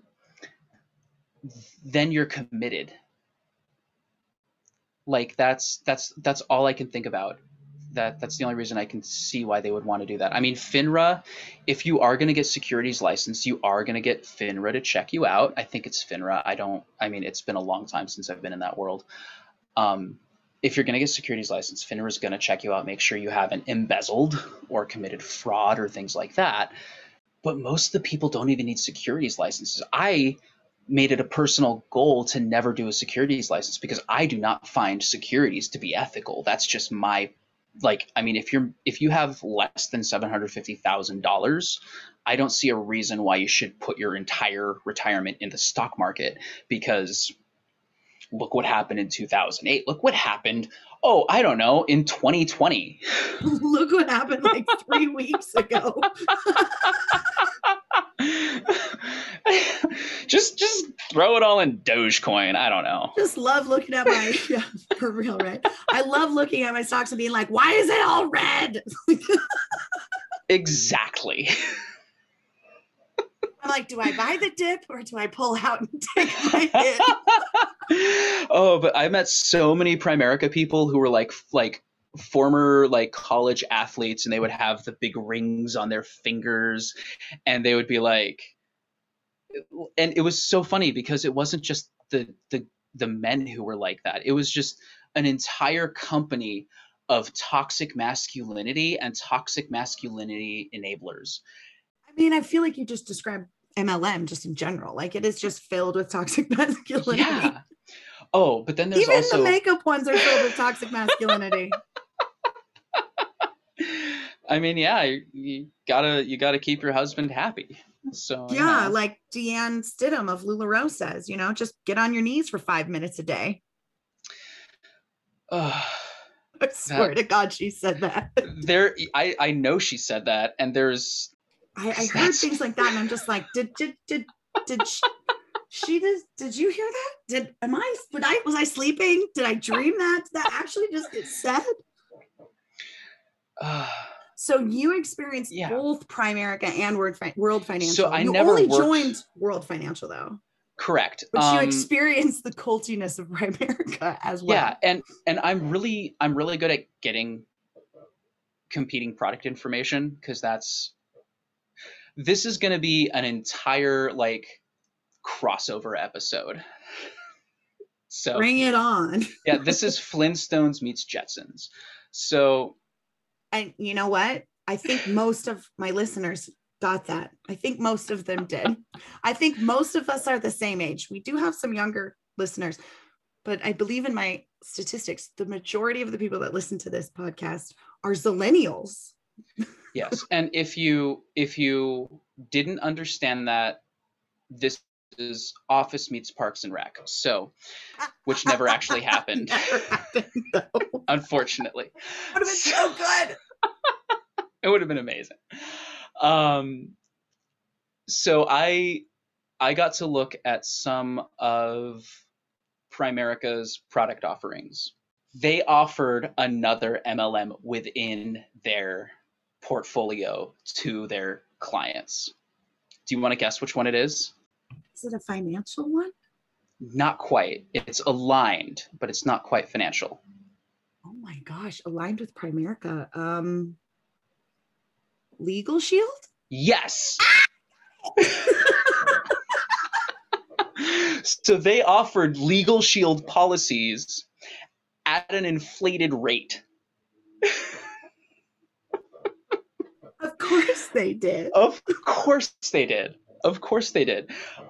Speaker 2: then you're committed. Like, that's all I can think about. That's the only reason I can see why they would want to do that. I mean, FINRA, if you are going to get securities license, you are going to get FINRA to check you out. I think it's FINRA. I mean, it's been a long time since I've been in that world. If you're going to get securities license, FINRA is going to check you out, make sure you haven't embezzled or committed fraud or things like that. But most of the people don't even need securities licenses. I made it a personal goal to never do a securities license because I do not find securities to be ethical. That's just my, like, I mean, if you have less than $750,000, I don't see a reason why you should put your entire retirement in the stock market, because look what happened in 2008. Look what happened, oh, I don't know, in 2020.
Speaker 3: Look what happened like 3 weeks ago.
Speaker 2: just throw it all in Dogecoin. I don't know.
Speaker 3: Just love looking at my, yeah, for real, right? I love looking at my stocks and being like, why is it all red?
Speaker 2: Exactly.
Speaker 3: I'm like, do I buy the dip or do I pull out and take my hit?
Speaker 2: Oh, but I met so many Primerica people who were like former like college athletes, and they would have the big rings on their fingers, and they would be like, and it was so funny because it wasn't just the men who were like that. It was just an entire company of toxic masculinity and toxic masculinity enablers.
Speaker 3: I mean, I feel like you just described MLM just in general. Like, it is just filled with toxic masculinity.
Speaker 2: Yeah. Oh, but then there's
Speaker 3: even
Speaker 2: also
Speaker 3: the makeup ones are filled with toxic masculinity.
Speaker 2: I mean, yeah, you gotta keep your husband happy. So
Speaker 3: yeah, like Deanne Stidham of LuLaRoe says, just get on your knees for 5 minutes a day. I swear to God, she said that.
Speaker 2: I know she said that, and there's
Speaker 3: I heard things like that, and I'm just like, did she did you hear that? Was I sleeping? Did I dream that? Did that actually just get said? So you experienced both Primerica and World Financial.
Speaker 2: So
Speaker 3: you only joined World Financial though.
Speaker 2: Correct.
Speaker 3: But you experienced the cultiness of Primerica as well.
Speaker 2: Yeah, and I'm really good at getting competing product information, because this is going to be an entire like crossover episode. So
Speaker 3: bring it on.
Speaker 2: Yeah, this is Flintstones meets Jetsons. So,
Speaker 3: and you know what? I think most of my listeners got that. I think most of them did. I think most of us are the same age. We do have some younger listeners, but I believe in my statistics, the majority of the people that listen to this podcast are Zillennials.
Speaker 2: Yes. And if you didn't understand that, this is Office meets Parks and Rec. So, which never actually happened.
Speaker 3: Never happened, though.
Speaker 2: Unfortunately.
Speaker 3: Would have been so good.
Speaker 2: It would have been amazing. So I got to look at some of Primerica's product offerings. They offered another MLM within their portfolio to their clients. Do you want to guess which one it is?
Speaker 3: Is it a financial one?
Speaker 2: Not quite. It's aligned, but it's not quite financial.
Speaker 3: Oh my gosh, aligned with Primerica. Legal Shield?
Speaker 2: Yes. So they offered Legal Shield policies at an inflated rate.
Speaker 3: Of course they did.
Speaker 2: Of course they did. Of course they did.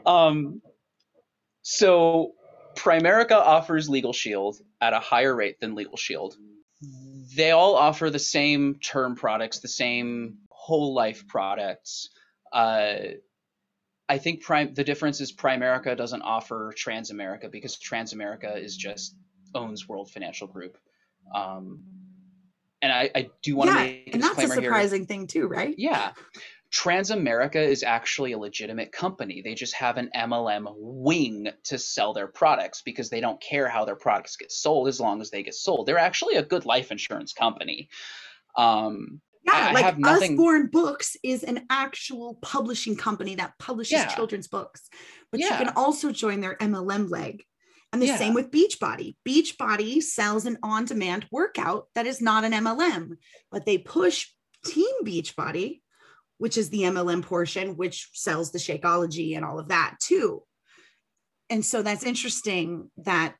Speaker 2: So Primerica offers Legal Shield at a higher rate than Legal Shield. They all offer the same term products, the same whole life products. I think the difference is Primerica doesn't offer Transamerica, because Transamerica owns World Financial Group. And I do want to make a disclaimer here.
Speaker 3: And that's a surprising thing too, right?
Speaker 2: Yeah. Transamerica is actually a legitimate company. They just have an MLM wing to sell their products, because they don't care how their products get sold as long as they get sold. They're actually a good life insurance company.
Speaker 3: Like Usborne Books is an actual publishing company that publishes children's books. But you can also join their MLM leg. And the same with Beachbody. Beachbody sells an on-demand workout that is not an MLM, but they push Team Beachbody, which is the MLM portion, which sells the Shakeology and all of that too. And so that's interesting that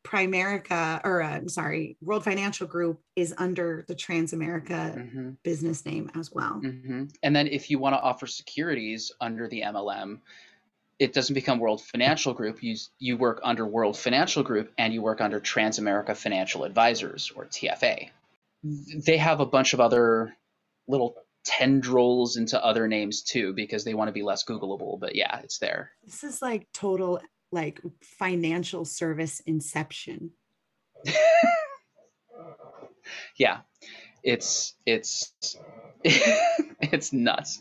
Speaker 3: World Financial Group is under the Transamerica business name as well.
Speaker 2: And then if you want to offer securities under the MLM, it doesn't become World Financial Group. You work under World Financial Group, and you work under Transamerica Financial Advisors, or TFA. They have a bunch of other little tendrils into other names too, because they want to be less Googleable. But yeah, it's there.
Speaker 3: This is like total like financial service inception.
Speaker 2: Yeah, it's it's nuts.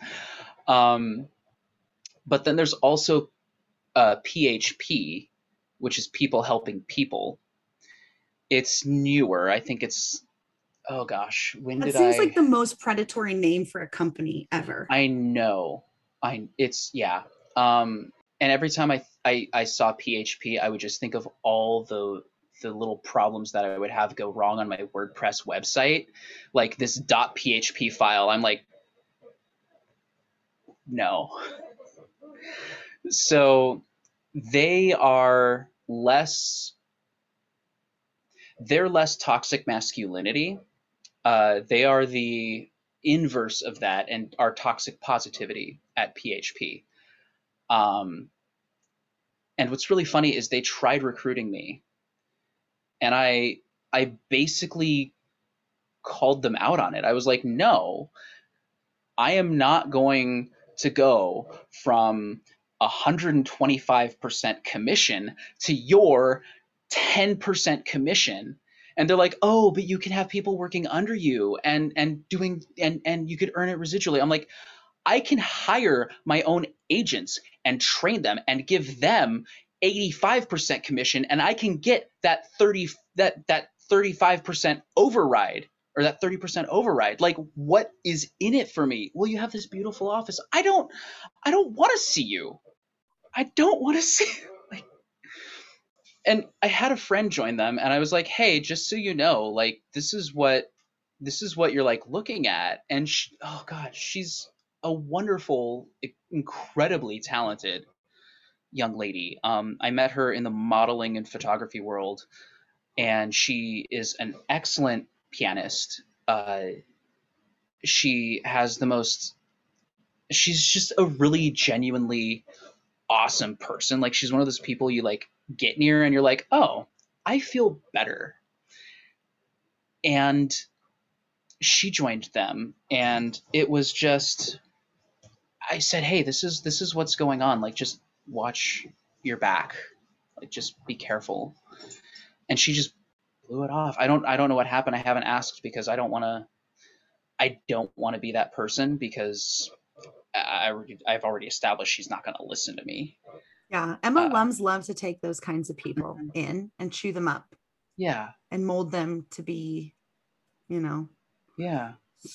Speaker 2: But then there's also PHP, which is people helping people. It's newer. I think it's, oh gosh, when
Speaker 3: That
Speaker 2: did
Speaker 3: seems like the most predatory name for a company ever.
Speaker 2: I know. Yeah. And every time I saw PHP, I would just think of all the little problems that I would have go wrong on my WordPress website, like this .php file. I'm like, no. So they're less toxic masculinity. They are the inverse of that and are toxic positivity at PHP. And what's really funny is they tried recruiting me, and I basically called them out on it. I was like, no, I am not going to go from 125% commission to your 10% commission. And they're like, oh, but you can have people working under you and doing and you could earn it residually. I'm like, I can hire my own agents and train them and give them 85% commission, and I can get that 35% override, or that 30% override. Like, what is in it for me? Well, you have this beautiful office. I don't want to see you. I don't want to see you. Like, and I had a friend join them, and I was like, hey, just so you know, like, this is what you're like looking at. And oh God, she's a wonderful, incredibly talented young lady. I met her in the modeling and photography world, and she is an excellent pianist. She has she's just a really genuinely awesome person. Like, she's one of those people you like get near and you're like, oh, I feel better. And she joined them, and it was just, I said, hey, this is what's going on. Like, just watch your back. Like, just be careful. And she just blew it off. I don't know what happened. I haven't asked, because I don't want to be that person, because I've already established she's not going to listen to me.
Speaker 3: Yeah. MLMs love to take those kinds of people in and chew them up.
Speaker 2: Yeah.
Speaker 3: And mold them to be,
Speaker 2: Yeah.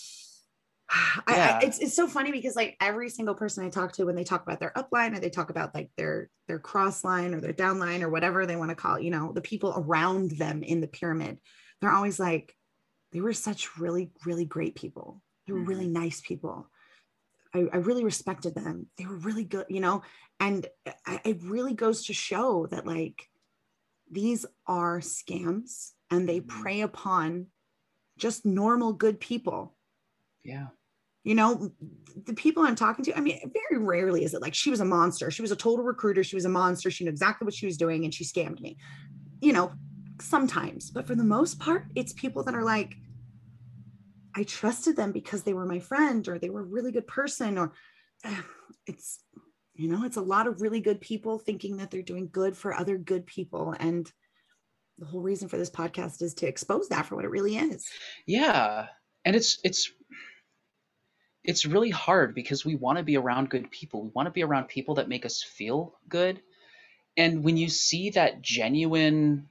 Speaker 3: It's so funny, because like every single person I talk to, when they talk about their upline, or they talk about like their cross line or their downline or whatever they want to call it, the people around them in the pyramid, they're always like, they were such really, really great people. They were really nice people. I really respected them. They were really good, and it really goes to show that like these are scams, and they prey upon just normal good people.
Speaker 2: Yeah.
Speaker 3: The people I'm talking to, I mean, very rarely is it like she was a monster. She was a total recruiter. She was a monster. She knew exactly what she was doing, and she scammed me, sometimes. But for the most part, it's people that are like, I trusted them because they were my friend, or they were a really good person, or it's a lot of really good people thinking that they're doing good for other good people. And the whole reason for this podcast is to expose that for what it really is.
Speaker 2: Yeah. And it's really hard, because we want to be around good people. We want to be around people that make us feel good. And when you see that genuine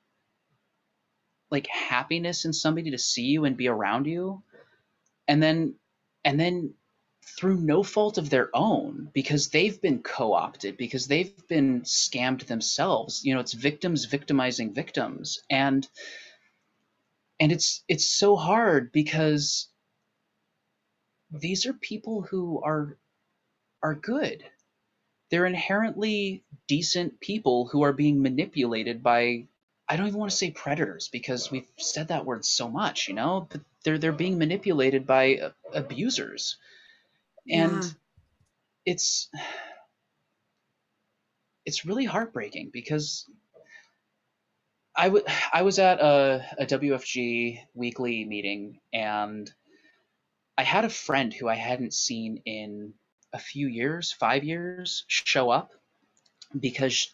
Speaker 2: like happiness in somebody to see you and be around you, and then through no fault of their own, because they've been co-opted, because they've been scammed themselves, it's victims victimizing victims. And it's so hard, because these are people who are good. They're inherently decent people who are being manipulated by, I don't even want to say predators, because we've said that word so much, but they're being manipulated by abusers. And it's it's really heartbreaking because I was at a WFG weekly meeting, and I had a friend who I hadn't seen in a few years, 5 years, show up because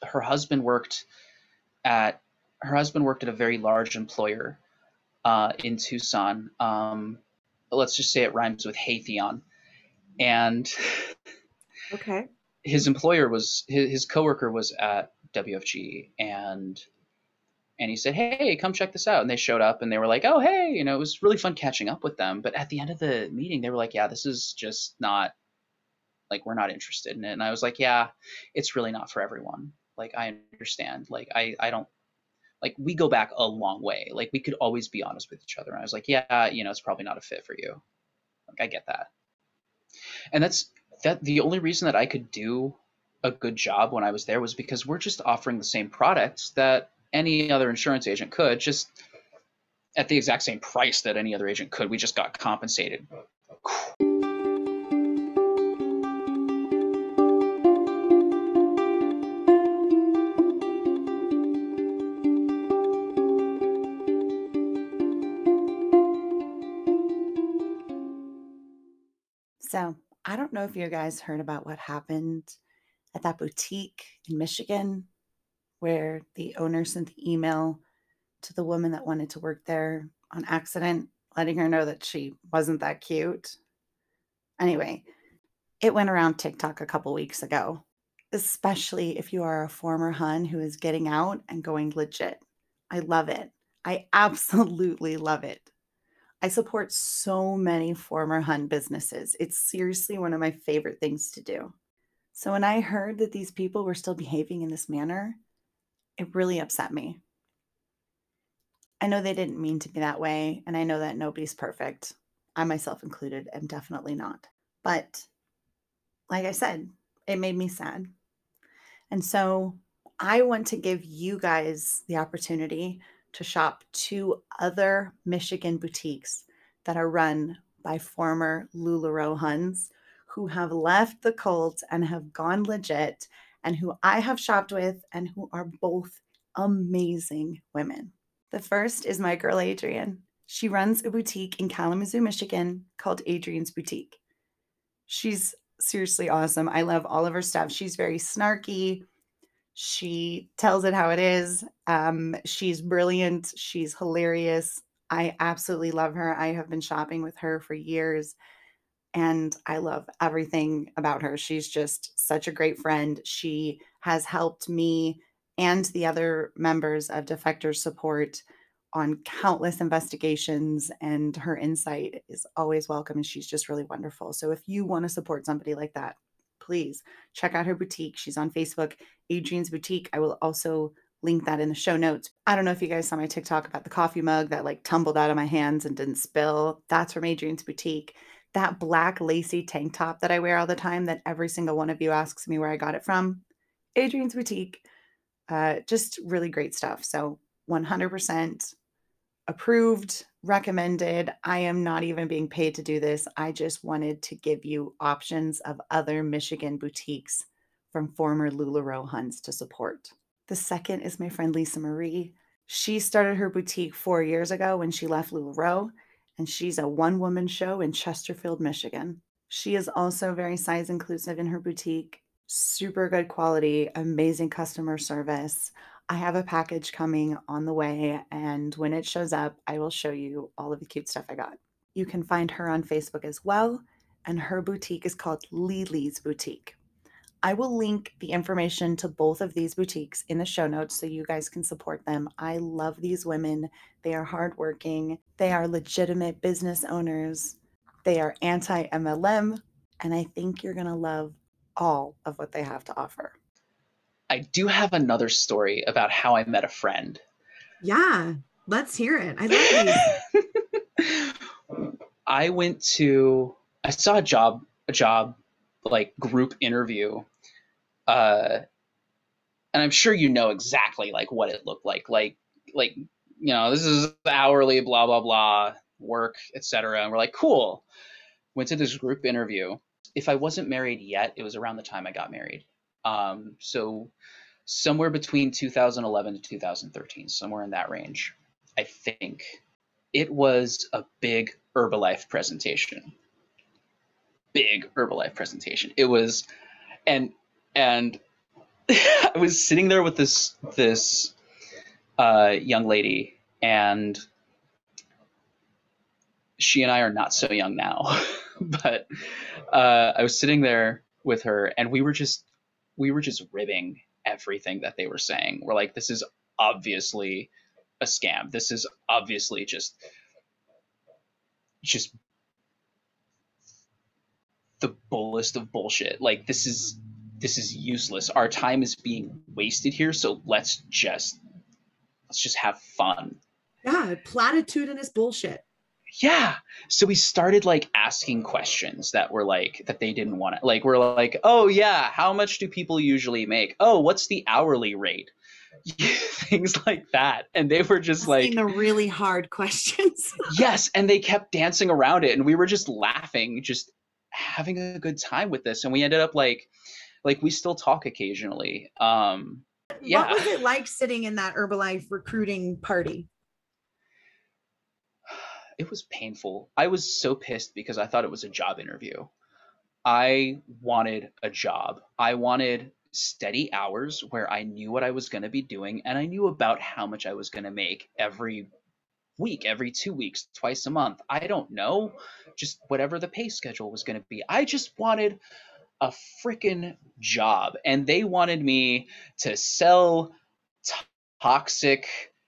Speaker 2: at her husband worked at a very large employer in Tucson. Let's just say it rhymes with Haytheon. And
Speaker 3: Okay.
Speaker 2: his employer was his coworker was at WFG, and he said, "Hey, come check this out." And they showed up, and they were like, "Oh, hey," it was really fun catching up with them. But at the end of the meeting, they were like, "Yeah, this is just not like we're not interested in it." And I was like, "Yeah, it's really not for everyone. Like I understand. Like I don't like we go back a long way. Like we could always be honest with each other." And I was like, "Yeah, it's probably not a fit for you. Like I get that." And that the only reason that I could do a good job when I was there was because we're just offering the same products that any other insurance agent could, just at the exact same price that any other agent could. We just got compensated.
Speaker 1: So I don't know if you guys heard about what happened at that boutique in Michigan where the owner sent the email to the woman that wanted to work there on accident, letting her know that she wasn't that cute. Anyway, it went around TikTok a couple weeks ago, especially if you are a former Hun who is getting out and going legit. I love it. I absolutely love it. I support so many former Hun businesses. It's seriously one of my favorite things to do. So when I heard that these people were still behaving in this manner, it really upset me. I know they didn't mean to be that way, and I know that nobody's perfect. I myself included am definitely not. But like I said, it made me sad. And so I want to give you guys the opportunity to shop 2 other Michigan boutiques that are run by former LuLaRoe Huns who have left the cult and have gone legit, and who I have shopped with and who are both amazing women. The first is my girl Adrienne. She runs a boutique in Kalamazoo, Michigan called Adrienne's Boutique. She's seriously awesome. I love all of her stuff. She's very snarky. She tells it how it is. She's brilliant. She's hilarious. I absolutely love her. I have been shopping with her for years, and I love everything about her. She's just such a great friend. She has helped me and the other members of Defector Support on countless investigations, and her insight is always welcome, and she's just really wonderful. So if you want to support somebody like that, please check out her boutique. She's on Facebook, Adrienne's Boutique. I will also link that in the show notes. I don't know if you guys saw my TikTok about the coffee mug that like tumbled out of my hands and didn't spill. That's from Adrienne's Boutique. That black lacy tank top that I wear all the time that every single one of you asks me where I got it from, Adrienne's Boutique. Just really great stuff. So 100% approved, recommended. I am not even being paid to do this. I just wanted to give you options of other Michigan boutiques from former LuLaRoe Huns to support. The second is my friend Lisa Marie. She started her boutique 4 years ago when she left LuLaRoe, and she's a one-woman show in Chesterfield, Michigan. She is also very size inclusive in her boutique. Super good quality, amazing customer service. I have a package coming on the way, and when it shows up, I will show you all of the cute stuff I got. You can find her on Facebook as well, and her boutique is called Lily's Boutique. I will link the information to both of these boutiques in the show notes so you guys can support them. I love these women. They are hardworking. They are legitimate business owners. They are anti-MLM, and I think you're going to love all of what they have to offer.
Speaker 2: I do have another story about how I met a friend.
Speaker 3: Yeah, let's hear it. I love these.
Speaker 2: I saw a job like group interview, and I'm sure you know exactly like what it looked like. Like this is hourly, blah blah blah, work, etc. And we're like, cool. Went to this group interview. If I wasn't married yet, it was around the time I got married. So somewhere between 2011 to 2013, somewhere in that range, I think. It was a big Herbalife presentation. Big Herbalife presentation. It was, and I was sitting there with this young lady, and she and I are not so young now, but I was sitting there with her, and we were just ribbing everything that they were saying. We're like, this is obviously a scam. This is obviously just the bullest of bullshit. Like, this is useless. Our time is being wasted here, so let's just have fun.
Speaker 3: Yeah, platitudinous bullshit.
Speaker 2: Yeah. So we started like asking questions that were like, that they didn't want to, like, we're like, oh yeah, how much do people usually make? Oh, what's the hourly rate? Things like that. And they were just like
Speaker 3: the really hard questions.
Speaker 2: Yes. And they kept dancing around it, and we were just laughing, just having a good time with this. And we ended up like we still talk occasionally. Yeah.
Speaker 3: What was it like sitting in that Herbalife recruiting party?
Speaker 2: It was painful. I was so pissed because I thought it was a job interview. I wanted a job. I wanted steady hours where I knew what I was going to be doing, and I knew about how much I was going to make every week, every 2 weeks, twice a month. I don't know, just whatever the pay schedule was going to be. I just wanted a freaking job, and they wanted me to sell toxic,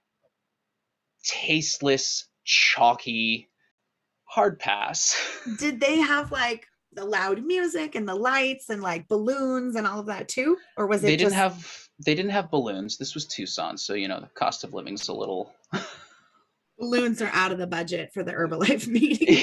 Speaker 2: tasteless, chalky hard pass.
Speaker 3: Did they have like the loud music and the lights and like balloons and all of that too? Or was it
Speaker 2: they didn't have balloons. This was Tucson, so the cost of living's a little
Speaker 3: balloons are out of the budget for the Herbalife meeting.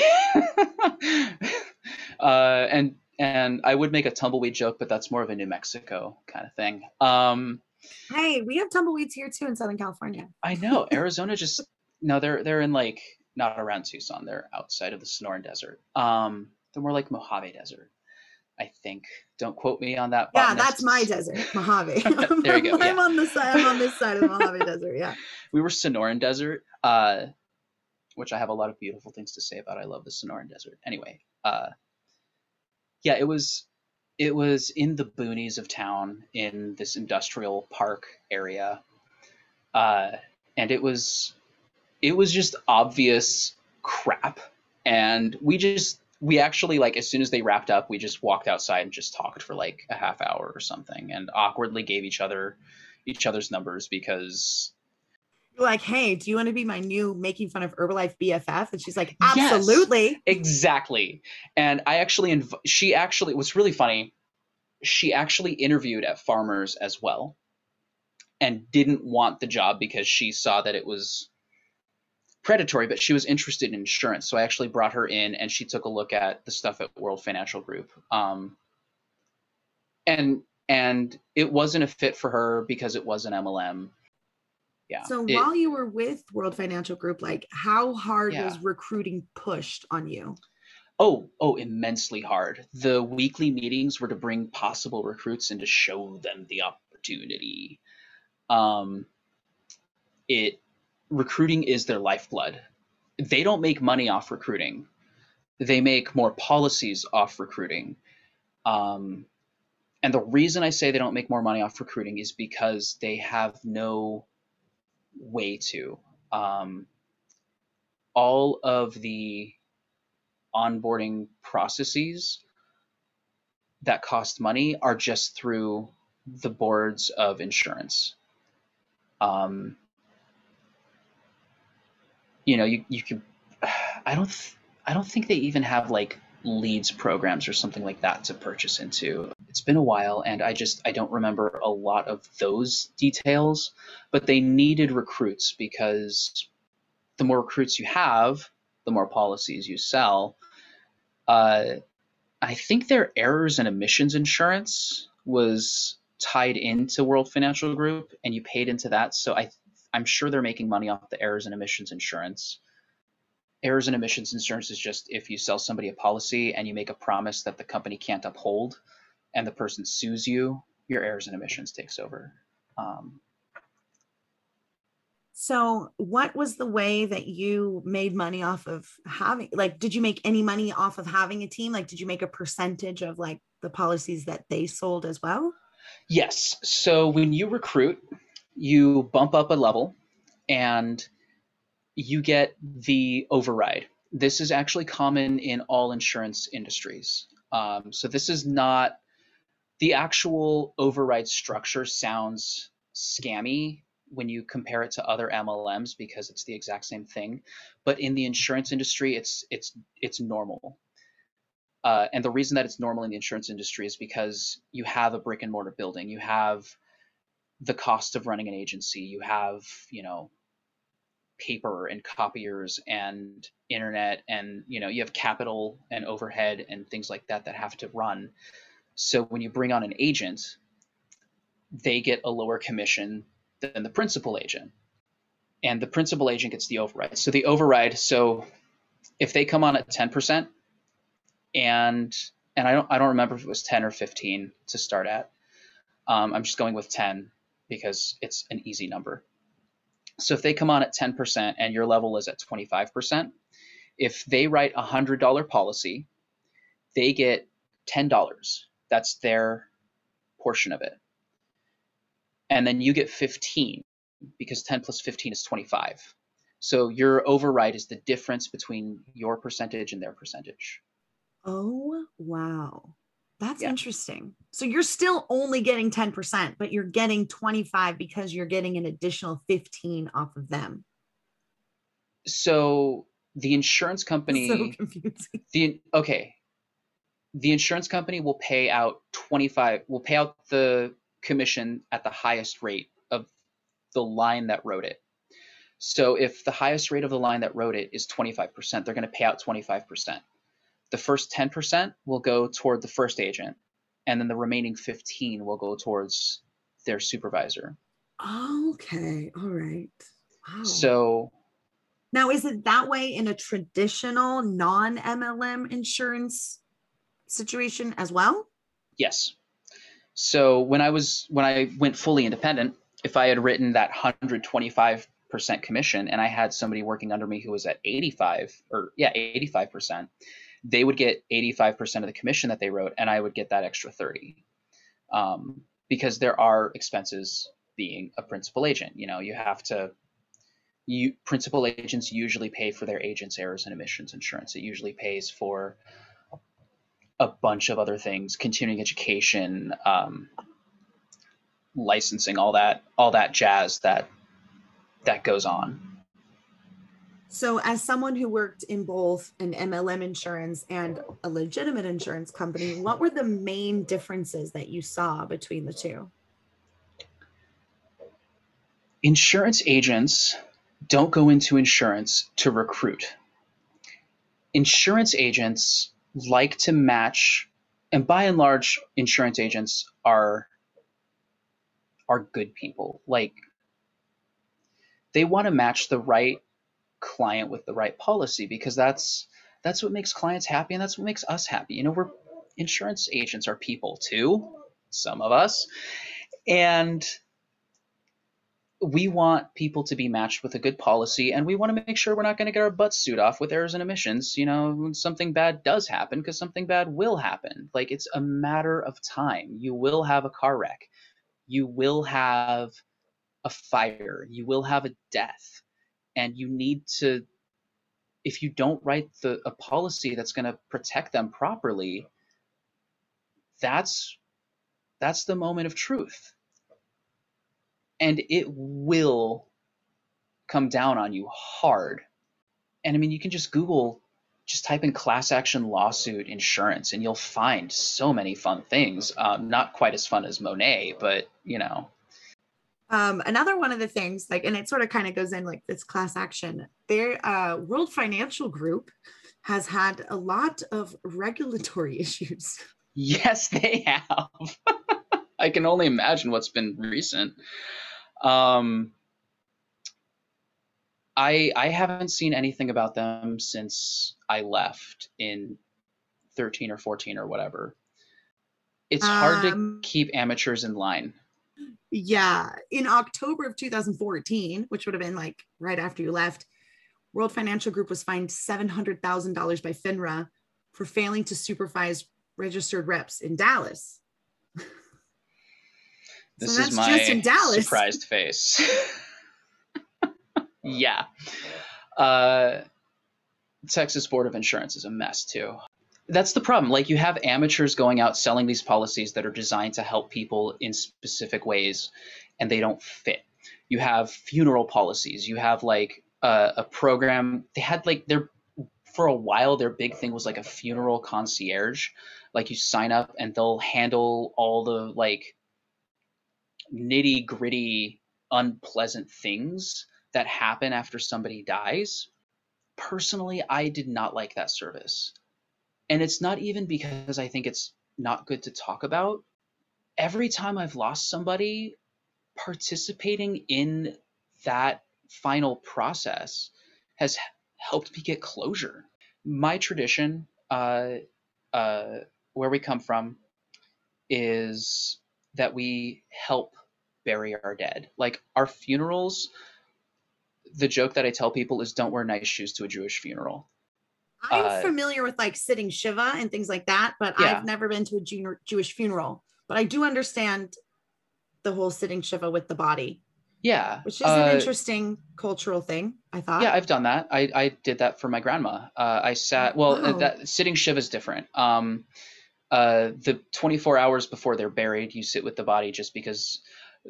Speaker 2: And I would make a tumbleweed joke, but that's more of a New Mexico kind of thing.
Speaker 3: Hey, we have tumbleweeds here too in Southern California.
Speaker 2: I know. Arizona just no, they're in like not around Tucson. They're outside of the Sonoran Desert. They're more like Mojave Desert, I think. Don't quote me on that.
Speaker 3: Yeah, that's my desert, Mojave.
Speaker 2: There you go.
Speaker 3: I'm on this side of the Mojave Desert. Yeah.
Speaker 2: We were Sonoran Desert, which I have a lot of beautiful things to say about. I love the Sonoran Desert. Anyway, yeah, it was in the boonies of town in this industrial park area, and it was just obvious crap. And we actually, like, as soon as they wrapped up, we just walked outside and just talked for like a half hour or something, and awkwardly gave each other's numbers because
Speaker 3: like, hey, do you want to be my new making fun of Herbalife BFF? And she's like, absolutely.
Speaker 2: Yes, exactly. And she actually, what's really funny, she actually interviewed at Farmers as well and didn't want the job because she saw that it was predatory, but she was interested in insurance. So I actually brought her in, and she took a look at the stuff at World Financial Group. And it wasn't a fit for her because it was an MLM. Yeah.
Speaker 3: So while you were with World Financial Group, like, how hard was recruiting pushed on you?
Speaker 2: Oh, immensely hard. The weekly meetings were to bring possible recruits and to show them the opportunity. Recruiting is their lifeblood. They don't make money off recruiting. They make more policies off recruiting. And the reason I say they don't make more money off recruiting is because they have no way to. All of the onboarding processes that cost money are just through the boards of insurance. You could. I don't think they even have like leads programs or something like that to purchase into. It's been a while, and I don't remember a lot of those details, but they needed recruits because the more recruits you have, the more policies you sell. I think their errors and omissions insurance was tied into World Financial Group, and you paid into that. So I'm sure they're making money off the errors and omissions insurance. Errors and omissions insurance is just if you sell somebody a policy and you make a promise that the company can't uphold and the person sues you, your errors and omissions takes over.
Speaker 3: So what was the way that you made money off of having, like, did you make any money off of having a team? Like, did you make a percentage of like the policies that they sold as well?
Speaker 2: Yes. So when you recruit, you bump up a level and you get the override. This is actually common in all insurance industries. So this is not the actual override structure sounds scammy when you compare it to other MLMs because it's the exact same thing. But in the insurance industry, it's normal. And the reason that it's normal in the insurance industry is because you have a brick and mortar building, you have the cost of running an agency, you have, you know, paper and copiers and internet, and you know, you have capital and overhead and things like that that have to run. So when you bring on an agent, they get a lower commission than the principal agent, and the principal agent gets the override. So the override, so if they come on at 10%, and I don't remember if it was 10 or 15 to start at. I'm just going with 10 because it's an easy number. So if they come on at 10% and your level is at 25%, if they write a $100 policy, they get $10. That's their portion of it. And then you get 15 because 10 plus 15 is 25. So your override is the difference between your percentage and their percentage.
Speaker 3: Oh, wow. That's
Speaker 2: Yeah.
Speaker 3: interesting. So you're still only getting 10%, but you're getting 25 because you're getting an additional 15 off of them.
Speaker 2: So the insurance
Speaker 3: So
Speaker 2: company,
Speaker 3: confusing.
Speaker 2: the insurance company will pay out the commission at the highest rate of the line that wrote it. So if the highest rate of the line that wrote it is 25%, they're going to pay out 25%. The first 10% will go toward the first agent, and then the remaining 15 will go towards their supervisor.
Speaker 3: Okay. All right. Wow.
Speaker 2: So
Speaker 3: now, is it that way in a traditional non-MLM insurance situation as well?
Speaker 2: yes. So when I went fully independent, if I had written that 125% commission and I had somebody working under me who was at 85%, they would get 85% of the commission that they wrote, and I would get that extra 30. Because there are expenses being a principal agent. You know, principal agents usually pay for their agents' errors and omissions insurance. It usually pays for a bunch of other things, continuing education, licensing, all that jazz that goes on.
Speaker 3: So as someone who worked in both an MLM insurance and a legitimate insurance company, what were the main differences that you saw between the two?
Speaker 2: Insurance agents don't go into insurance to recruit. Insurance agents like to match, and by and large, insurance agents are good people. Like, they want to match the right client with the right policy because that's what makes clients happy, and that's what makes us happy. You know, insurance agents are people too, some of us, and we want people to be matched with a good policy, and we want to make sure we're not going to get our butts sued off with errors and omissions, you know, when something bad does happen, because something bad will happen. Like, it's a matter of time. You will have a car wreck. You will have a fire. You will have a death. And you need to, if you don't write a policy that's going to protect them properly, that's the moment of truth. And it will come down on you hard. And I mean, you can just type in class action lawsuit insurance, and you'll find so many fun things. Not quite as fun as Monet, but you know.
Speaker 3: Another one of the things, like, and it sort of kind of goes in like this class action, their World Financial Group has had a lot of regulatory issues.
Speaker 2: Yes, they have. I can only imagine what's been recent. I haven't seen anything about them since I left in 13 or 14 or whatever. It's hard to keep amateurs in line.
Speaker 3: Yeah. In October of 2014, which would have been like right after you left, World Financial Group was fined $700,000 by FINRA for failing to supervise registered reps in Dallas.
Speaker 2: This
Speaker 3: So
Speaker 2: is
Speaker 3: that's just
Speaker 2: my
Speaker 3: in Dallas.
Speaker 2: surprised face. Yeah. Uh, Texas Board of Insurance is a mess too. That's the problem. Like, you have amateurs going out selling these policies that are designed to help people in specific ways, and they don't fit. You have funeral policies. You have like a program. They had like for a while, their big thing was like a funeral concierge. Like, you sign up and they'll handle all the like nitty gritty, unpleasant things that happen after somebody dies. Personally, I did not like that service. And it's not even because I think it's not good to talk about. Every time I've lost somebody, participating in that final process has helped me get closure. My tradition, where we come from, is that we help bury our dead. Like, our funerals, the joke that I tell people is, don't wear nice shoes to a Jewish funeral.
Speaker 3: I'm familiar with like sitting Shiva and things like that, but
Speaker 2: Yeah.
Speaker 3: I've never been to a Jewish funeral. But I do understand the whole sitting Shiva with the body.
Speaker 2: Yeah.
Speaker 3: Which is an interesting cultural thing, I thought.
Speaker 2: Yeah, I've done that. I did that for my grandma. I sat, well,
Speaker 3: Wow.
Speaker 2: that sitting Shiva is different. The 24 hours before they're buried, you sit with the body, just because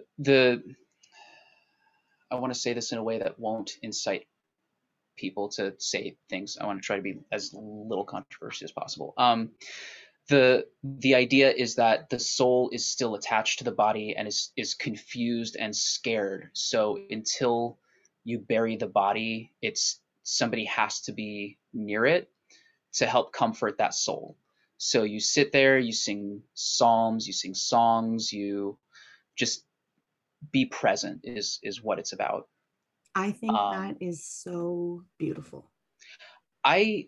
Speaker 2: I want to say this in a way that won't incite people to say things. I want to try to be as little controversy as possible. The idea is that the soul is still attached to the body and is confused and scared. So until you bury the body, somebody has to be near it to help comfort that soul. So you sit there, you sing psalms, you sing songs, you just be present is what it's about.
Speaker 3: I think that is so beautiful.
Speaker 2: I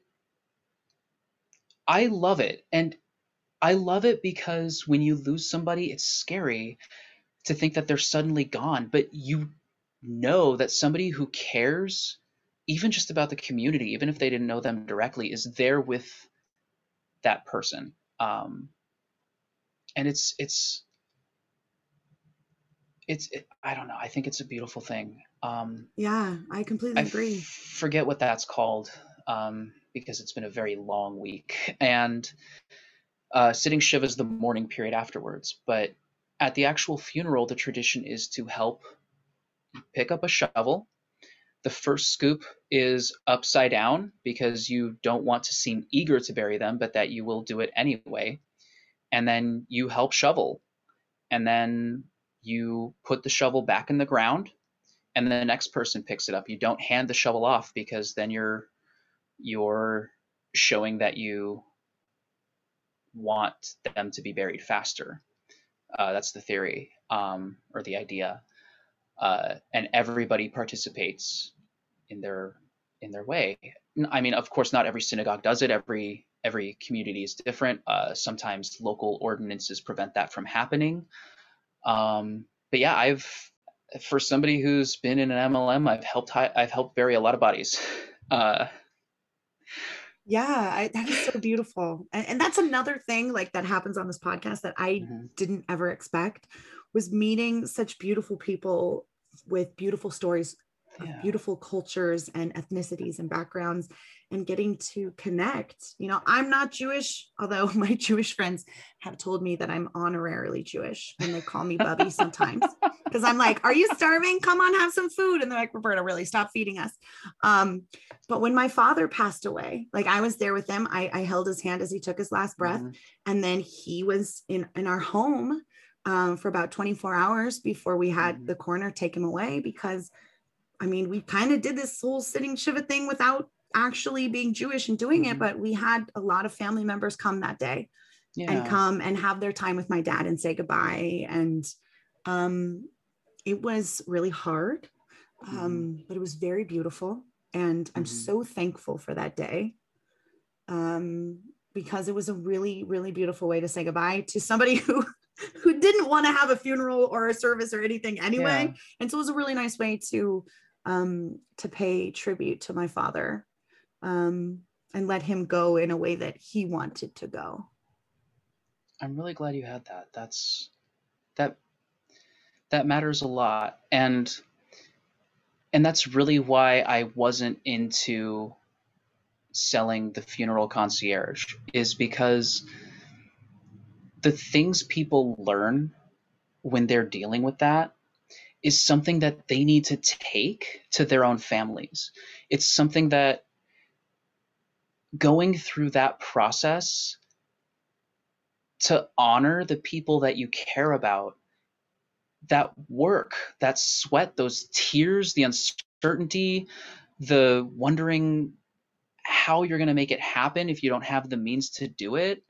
Speaker 2: love it. And I love it because when you lose somebody, it's scary to think that they're suddenly gone, but you know that somebody who cares, even just about the community, even if they didn't know them directly, is there with that person. And it's I don't know. I think it's a beautiful thing.
Speaker 3: Yeah, I completely agree.
Speaker 2: Forget what that's called, because it's been a very long week. And sitting Shiva is the mourning period afterwards. But at the actual funeral, the tradition is to help pick up a shovel. The first scoop is upside down because you don't want to seem eager to bury them, but that you will do it anyway. And then you help shovel. And then you put the shovel back in the ground, and the next person picks it up. You don't hand the shovel off, because then you're showing that you want them to be buried faster. That's the theory, or the idea. And everybody participates in their way. I mean, of course, not every synagogue does it. Every community is different. Sometimes local ordinances prevent that from happening. But yeah, for somebody who's been in an MLM, I've helped bury a lot of bodies.
Speaker 3: Yeah, that is so beautiful. And that's another thing like that happens on this podcast that I didn't ever expect, was meeting such beautiful people with beautiful stories, beautiful cultures and ethnicities and backgrounds, and getting to connect. You know, I'm not Jewish, although my Jewish friends have told me that I'm honorarily Jewish, and they call me Bubby sometimes because I'm like, are you starving? Come on, have some food. And they're like, Roberta, really, stop feeding us. But when my father passed away, like, I was there with him. I held his hand as he took his last breath. And then he was in our home for about 24 hours before we had the coroner take him away, because I mean, we kind of did this whole sitting Shiva thing without actually being Jewish and doing it, but we had a lot of family members come that day and come and have their time with my dad and say goodbye. And it was really hard, but it was very beautiful. And I'm so thankful for that day, because it was a really, really beautiful way to say goodbye to somebody who who didn't want to have a funeral or a service or anything anyway.
Speaker 2: Yeah.
Speaker 3: And so it was a really nice way to pay tribute to my father, and let him go in a way that he wanted to go.
Speaker 2: I'm really glad you had that. That matters a lot. And that's really why I wasn't into selling the funeral concierge, is because the things people learn when they're dealing with that is something that they need to take to their own families. It's something that going through that process to honor the people that you care about, that work, that sweat, those tears, the uncertainty, the wondering how you're going to make it happen if you don't have the means to do it,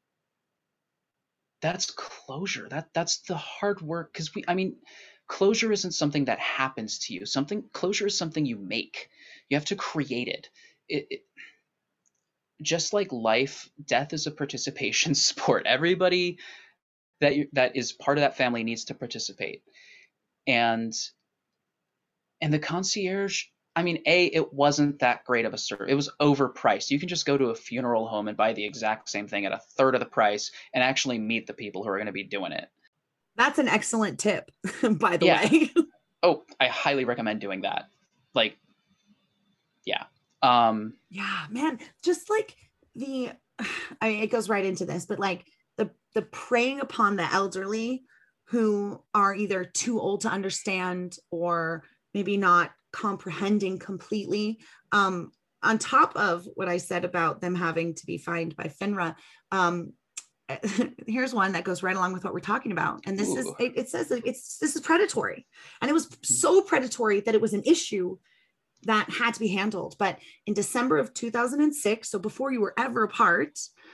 Speaker 2: that's closure. That's the hard work. Because closure isn't something that happens to you. Closure is something you make. You have to create it. It just like life, death is a participation sport. Everybody that is part of that family needs to participate. And the concierge, it wasn't that great of a service. It was overpriced. You can just go to a funeral home and buy the exact same thing at a third of the price and actually meet the people who are going to be doing it.
Speaker 3: That's an excellent tip, by the way.
Speaker 2: Oh, I highly recommend doing that. Yeah.
Speaker 3: Yeah, man, just like it goes right into this, but like the preying upon the elderly who are either too old to understand or maybe not comprehending completely. On top of what I said about them having to be fined by FINRA, here's one that goes right along with what we're talking about. And this this is predatory. And it was so predatory that it was an issue that had to be handled. But in December of 2006, so before you were ever apart,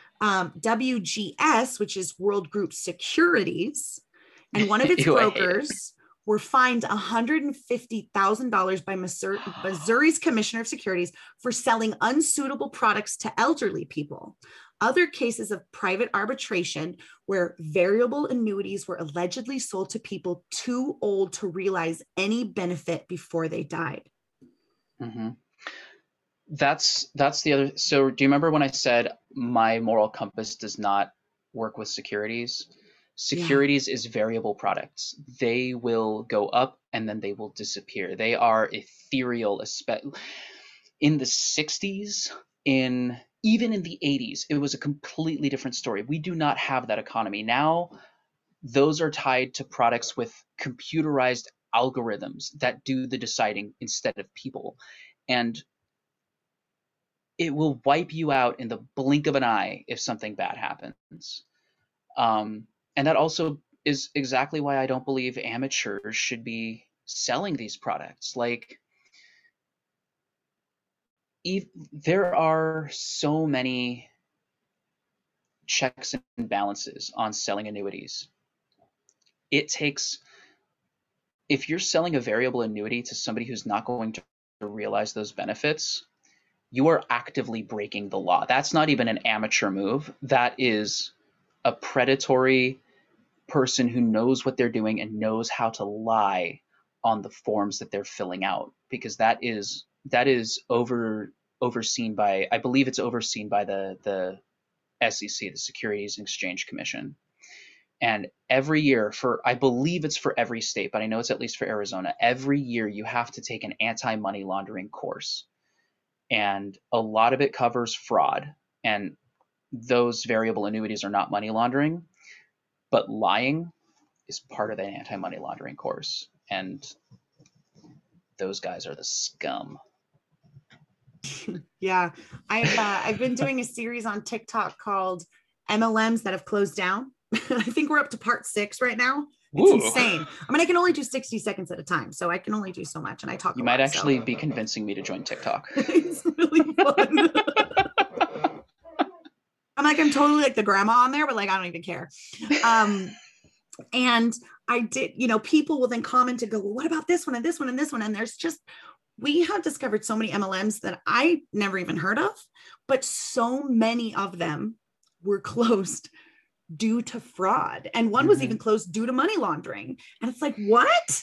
Speaker 3: WGS, which is World Group Securities, and one of its brokers were fined $150,000 by Missouri's Commissioner of Securities for selling unsuitable products to elderly people. Other cases of private arbitration where variable annuities were allegedly sold to people too old to realize any benefit before they died.
Speaker 2: Mm-hmm. That's the other. So do you remember when I said my moral compass does not work with securities? Securities is variable products. They will go up and then they will disappear. They are ethereal. In the 60s, even in the 80s, it was a completely different story. We do not have that economy. Now, those are tied to products with computerized algorithms that do the deciding instead of people. And it will wipe you out in the blink of an eye if something bad happens. And that also is exactly why I don't believe amateurs should be selling these products. There are so many checks and balances on selling annuities. If you're selling a variable annuity to somebody who's not going to realize those benefits, you are actively breaking the law. That's not even an amateur move. That is a predatory person who knows what they're doing and knows how to lie on the forms that they're filling out, because that is overseen by, I believe it's overseen by the SEC, the Securities and Exchange Commission. And every year, I believe it's for every state, but I know it's at least for Arizona, every year you have to take an anti-money laundering course. And a lot of it covers fraud. And those variable annuities are not money laundering, but lying is part of the anti-money laundering course. And those guys are the scum.
Speaker 3: Yeah. I've been doing a series on TikTok called MLMs that have closed down. I think we're up to part 6 right now. It's insane. I can only do 60 seconds at a time, so I can only do so much. And I talk.
Speaker 2: You might actually be convincing me to join TikTok.
Speaker 3: It's really fun. I'm totally like the grandma on there, but I don't even care. And I did, people will then comment and go, well, what about this one and this one and this one? And we have discovered so many MLMs that I never even heard of, but so many of them were closed due to fraud. And one was even closed due to money laundering. And it's like, what?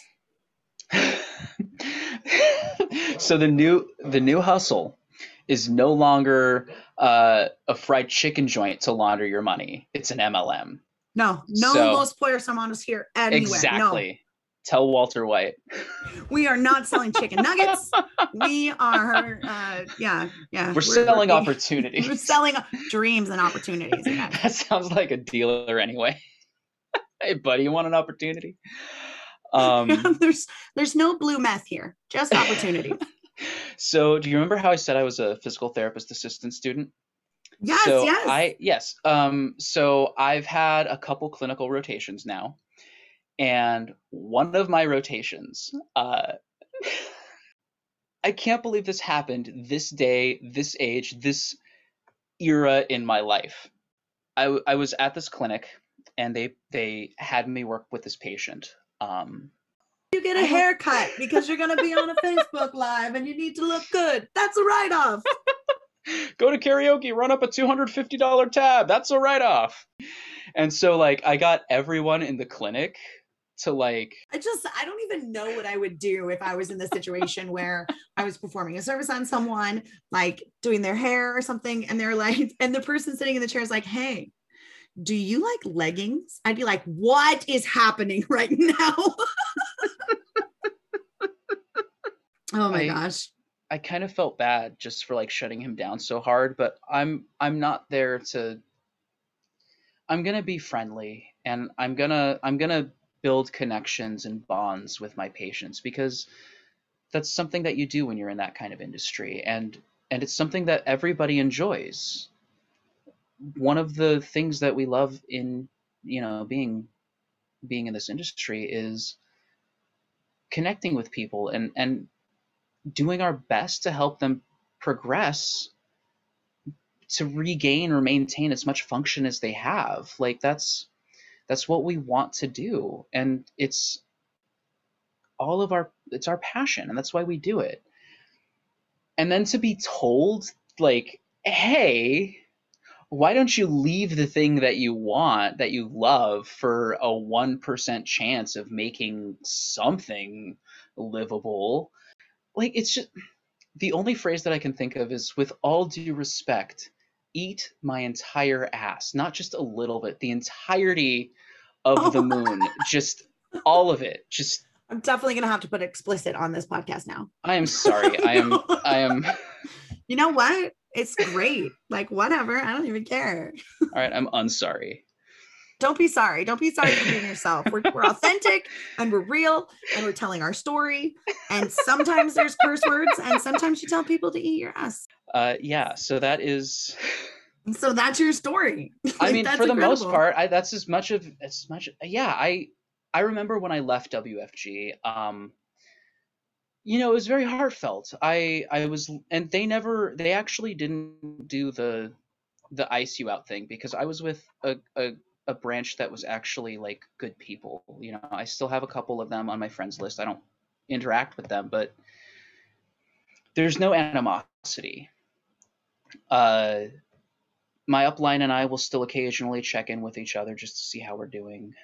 Speaker 2: So the new hustle is no longer a fried chicken joint to launder your money. It's an MLM.
Speaker 3: No Los Pollos Hermanos here anywhere.
Speaker 2: Exactly. Tell Walter White.
Speaker 3: We are not selling chicken nuggets. We are,
Speaker 2: We're selling opportunities.
Speaker 3: We're selling dreams and opportunities. Yeah.
Speaker 2: That sounds like a dealer anyway. Hey, buddy, you want an opportunity?
Speaker 3: There's no blue meth here, just opportunity.
Speaker 2: So, do you remember how I said I was a physical therapist assistant student?
Speaker 3: Yes.
Speaker 2: Yes. So I've had a couple clinical rotations now, and one of my rotations, I can't believe this happened this day, this age, this era in my life. I was at this clinic, and they had me work with this patient.
Speaker 3: You get a haircut because you're going to be on a Facebook Live and you need to look good. That's a write-off.
Speaker 2: Go to karaoke, run up a $250 tab. That's a write-off. And so like I got everyone in the clinic to like,
Speaker 3: I don't even know what I would do if I was in the situation where I was performing a service on someone, like doing their hair or something. And they're like, and the person sitting in the chair is like, hey, do you like leggings? I'd be like, what is happening right now? Oh my gosh.
Speaker 2: I kind of felt bad just for like shutting him down so hard, but I'm not there to, I'm going to be friendly, and I'm going to build connections and bonds with my patients, because that's something that you do when you're in that kind of industry, and it's something that everybody enjoys. One of the things that we love in, being in this industry is connecting with people and doing our best to help them progress, to regain or maintain as much function as they have. Like that's what we want to do, and it's our passion, and that's why we do it. And then to be told like, hey, why don't you leave the thing that you want, that you love, for a 1% chance of making something livable? Like, it's just, the only phrase that I can think of is, with all due respect, eat my entire ass. Not just a little bit, the entirety of the moon. Just all of it. Just,
Speaker 3: I'm definitely going to have to put explicit on this podcast now.
Speaker 2: I am sorry. I am.
Speaker 3: You know what? It's great. Like, whatever. I don't even care.
Speaker 2: All right. I'm unsorry.
Speaker 3: Don't be sorry. Don't be sorry for being yourself. We're authentic, and we're real, and we're telling our story. And sometimes there's curse words, and sometimes you tell people to eat your ass.
Speaker 2: Yeah. So that's
Speaker 3: your story.
Speaker 2: I mean, for the most part, that's as much. Yeah. I remember when I left WFG, it was very heartfelt. I was, and they actually didn't do the ice you out thing, because I was with a branch that was actually like good people. I still have a couple of them on my friends list. I don't interact with them, but there's no animosity. My upline and I will still occasionally check in with each other just to see how we're doing.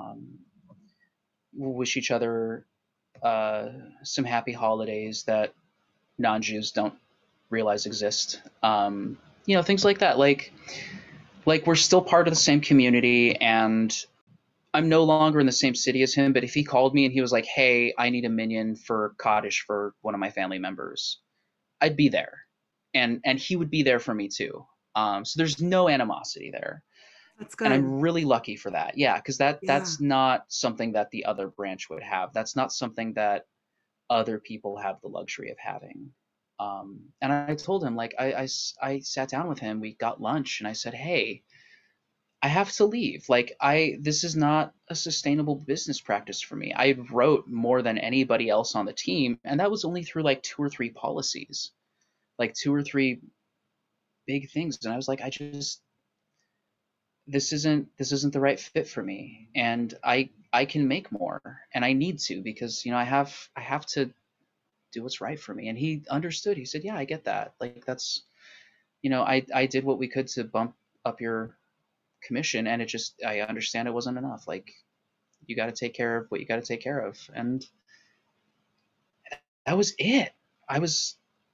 Speaker 2: We'll wish each other some happy holidays that non-Jews don't realize exist. Things like that. Like we're still part of the same community, and I'm no longer in the same city as him, but if he called me and he was like, hey, I need a minion for Kaddish for one of my family members, I'd be there. And he would be there for me too. So there's no animosity there.
Speaker 3: That's good.
Speaker 2: And I'm really lucky for that. Yeah, because that's not something that the other branch would have. That's not something that other people have the luxury of having. And I told him, like, I sat down with him, we got lunch, and I said, hey, I have to leave. Like, this is not a sustainable business practice for me. I wrote more than anybody else on the team, and that was only through like 2 or 3 policies, like 2 or 3 big things. And I was like, this isn't the right fit for me, and I can make more, and I need to, because I have to do what's right for me. And he understood. He said, yeah, I get that. Like, that's, I did what we could to bump up your commission, and I understand it wasn't enough. Like, you got to take care of what you got to take care of, and that was it. I was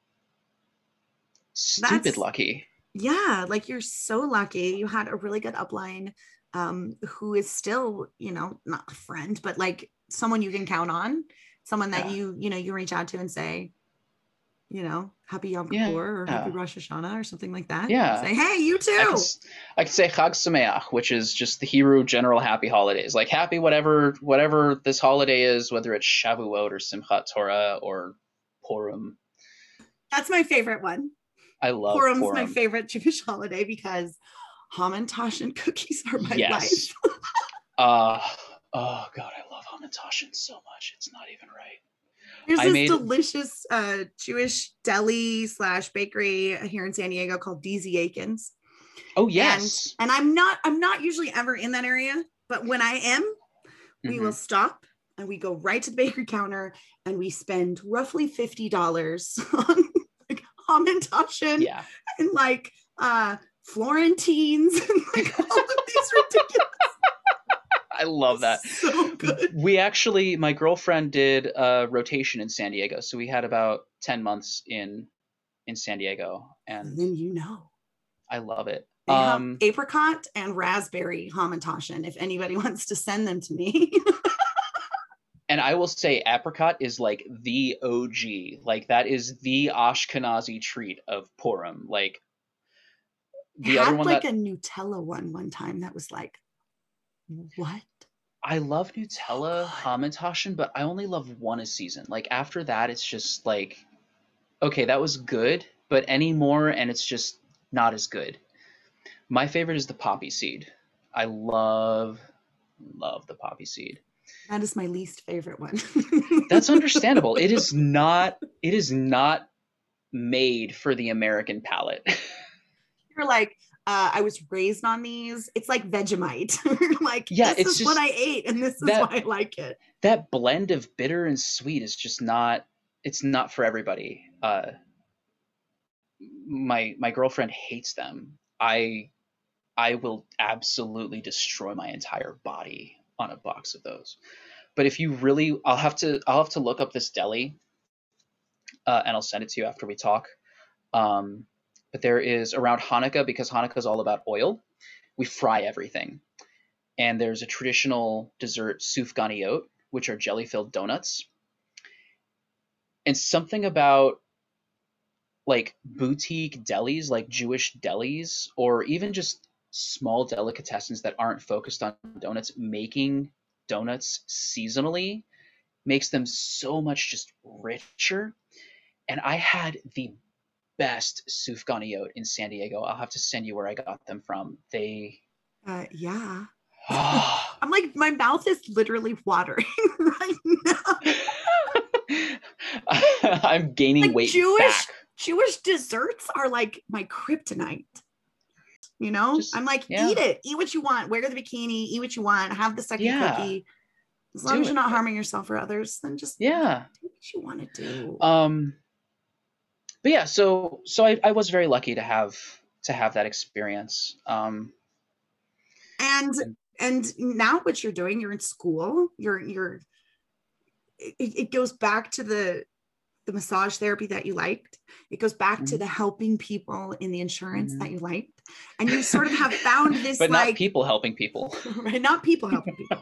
Speaker 2: stupid lucky.
Speaker 3: Yeah, like you're so lucky. You had a really good upline, who is still, not a friend, but like someone you can count on, someone that you reach out to and say, happy Yom Kippur or happy Rosh Hashanah or something like that.
Speaker 2: Yeah.
Speaker 3: Say, hey, you too.
Speaker 2: I could say Chag Sameach, which is just the Hebrew general happy holidays. Like, happy whatever this holiday is, whether it's Shavuot or Simchat Torah or Purim.
Speaker 3: That's my favorite one.
Speaker 2: I love
Speaker 3: Purim's my favorite Jewish holiday because Hamantaschen cookies are my life.
Speaker 2: Oh God, I love Hamantaschen so much. It's not even right.
Speaker 3: There's this delicious Jewish deli / bakery here in San Diego called DZ Aikens.
Speaker 2: Oh yes.
Speaker 3: And I'm not usually ever in that area, but when I am, we will stop and we go right to the bakery counter and we spend roughly $50 on like Hamantaschen and like Florentines and like all of these ridiculous.
Speaker 2: I love that.
Speaker 3: So good.
Speaker 2: We actually, my girlfriend did a rotation in San Diego, so we had about 10 months in San Diego, and
Speaker 3: then
Speaker 2: I love it.
Speaker 3: They have apricot and raspberry Hamantaschen if anybody wants to send them to me.
Speaker 2: And I will say apricot is like the OG. Like, that is the Ashkenazi treat of Purim. Like,
Speaker 3: the other one, like a Nutella one time that was like, what?
Speaker 2: I love Nutella Hamantaschen, but I only love one a season. Like, after that, it's just like, okay, that was good, but any more and it's just not as good. My favorite is the poppy seed. I love the poppy seed.
Speaker 3: That is my least favorite one.
Speaker 2: That's understandable. It is not made for the American palate.
Speaker 3: You're like, I was raised on these. It's like Vegemite. Like, this is what I ate and this is why I like it.
Speaker 2: That blend of bitter and sweet is just not for everybody. My girlfriend hates them. I will absolutely destroy my entire body on a box of those. But if you really, I'll have to look up this deli, and I'll send it to you after we talk. But there is around Hanukkah, because Hanukkah is all about oil, we fry everything. And there's a traditional dessert, sufganiyot, which are jelly-filled donuts. And something about like boutique delis, like Jewish delis, or even just small delicatessens that aren't focused on donuts, making donuts seasonally makes them so much just richer. And I had the best sufganiyot in San Diego. I'll have to send you where I got them from. They
Speaker 3: yeah. I'm like, my mouth is literally watering right now.
Speaker 2: I'm gaining
Speaker 3: like
Speaker 2: weight back.
Speaker 3: Jewish desserts are like my kryptonite. I'm like, eat it. Eat what you want. Wear the bikini. Eat what you want. Have the second cookie. As long as you're not harming yourself or others, then just do what you want to do.
Speaker 2: But yeah, so I was very lucky to have that experience.
Speaker 3: And now what you're doing, you're in school. It goes back to the massage therapy that you liked. It goes back to the helping people in the insurance that you liked. And you sort of have found this,
Speaker 2: but not people helping people.
Speaker 3: Right, not people helping people.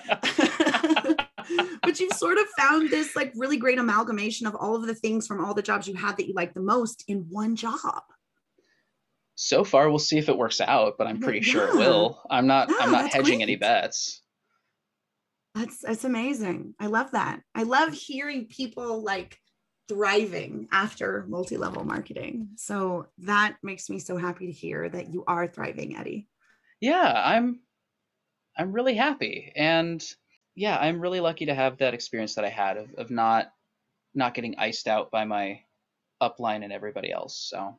Speaker 3: But you've sort of found this like really great amalgamation of all of the things from all the jobs you had that you like the most in one job.
Speaker 2: So far, we'll see if it works out, but I'm pretty sure it will. I'm not hedging any bets.
Speaker 3: That's amazing. I love that. I love hearing people like thriving after multi-level marketing. So that makes me so happy to hear that you are thriving, Eddie.
Speaker 2: Yeah, I'm really happy. And yeah, I'm really lucky to have that experience that I had of not getting iced out by my upline and everybody else. So,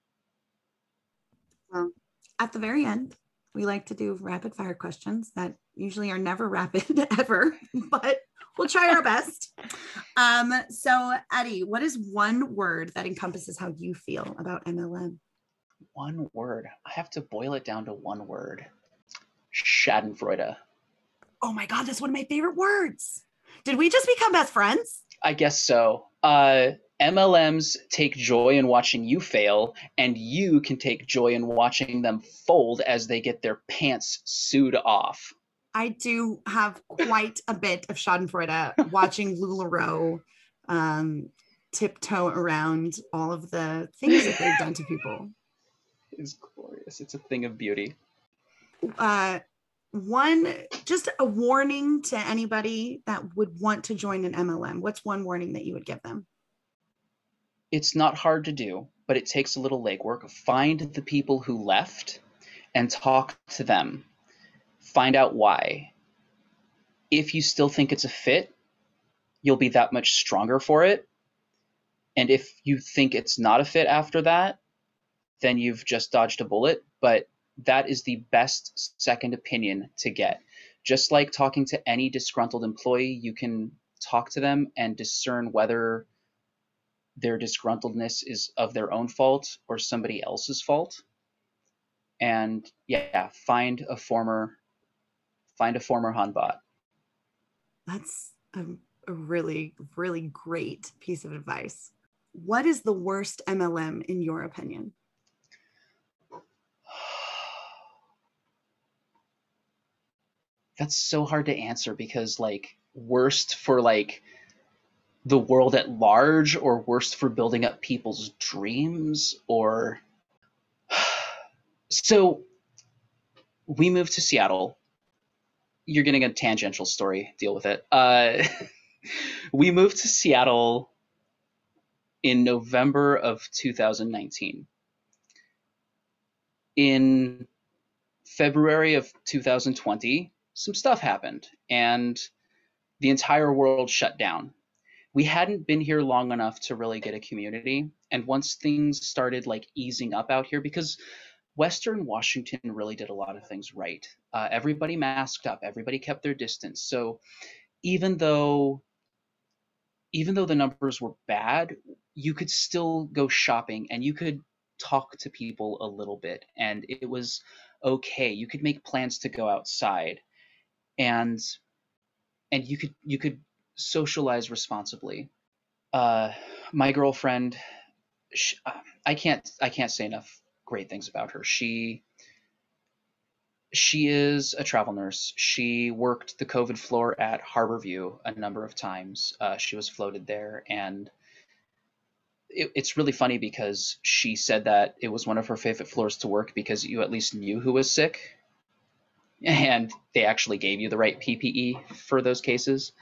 Speaker 3: well, at the very end, we like to do rapid fire questions that usually are never rapid ever, but we'll try our best. So Eddie, what is one word that encompasses how you feel about MLM?
Speaker 2: One word. I have to boil it down to one word. Schadenfreude.
Speaker 3: Oh my God, that's one of my favorite words. Did we just become best friends?
Speaker 2: I guess so. MLMs take joy in watching you fail, and you can take joy in watching them fold as they get their pants sewed off.
Speaker 3: I do have quite a bit of Schadenfreude watching LuLaRoe tiptoe around all of the things that they've done to people.
Speaker 2: It's glorious. It's a thing of beauty.
Speaker 3: Just a warning to anybody that would want to join an MLM. What's one warning that you would give them?
Speaker 2: It's not hard to do, but it takes a little legwork. Find the people who left and talk to them. Find out why. If you still think it's a fit, you'll be that much stronger for it. And if you think it's not a fit after that, then you've just dodged a bullet. But that is the best second opinion to get. Just like talking to any disgruntled employee, you can talk to them and discern whether their disgruntledness is of their own fault or somebody else's fault. And yeah, find a former Hanbot.
Speaker 3: That's a really, really great piece of advice. What is the worst MLM in your opinion?
Speaker 2: That's so hard to answer because like worst for like the world at large or worst for building up people's dreams or so we moved to Seattle. You're getting a tangential story, deal with it. We moved to Seattle in November of 2019. In February of 2020, some stuff happened and the entire world shut down. We hadn't been here long enough to really get a community. And once things started like easing up out here, because Western Washington really did a lot of things right. Everybody masked up, everybody kept their distance. So even though the numbers were bad, you could still go shopping and you could talk to people a little bit and it was okay. You could make plans to go outside and you could socialize responsibly. My girlfriend, I can't say enough great things about her. She is a travel nurse. She worked the COVID floor at Harborview a number of times. She was floated there, and it's really funny because she said that it was one of her favorite floors to work because you at least knew who was sick, and they actually gave you the right PPE for those cases.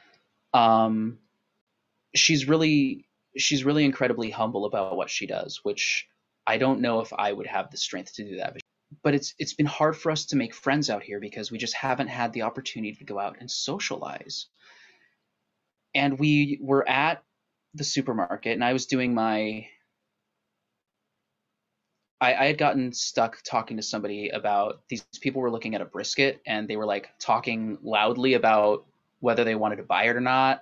Speaker 2: She's really incredibly humble about what she does, which I don't know if I would have the strength to do that. But it's been hard for us to make friends out here because we just haven't had the opportunity to go out and socialize. And we were at the supermarket and I was doing I had gotten stuck talking to somebody about these people were looking at a brisket and they were like talking loudly about whether they wanted to buy it or not.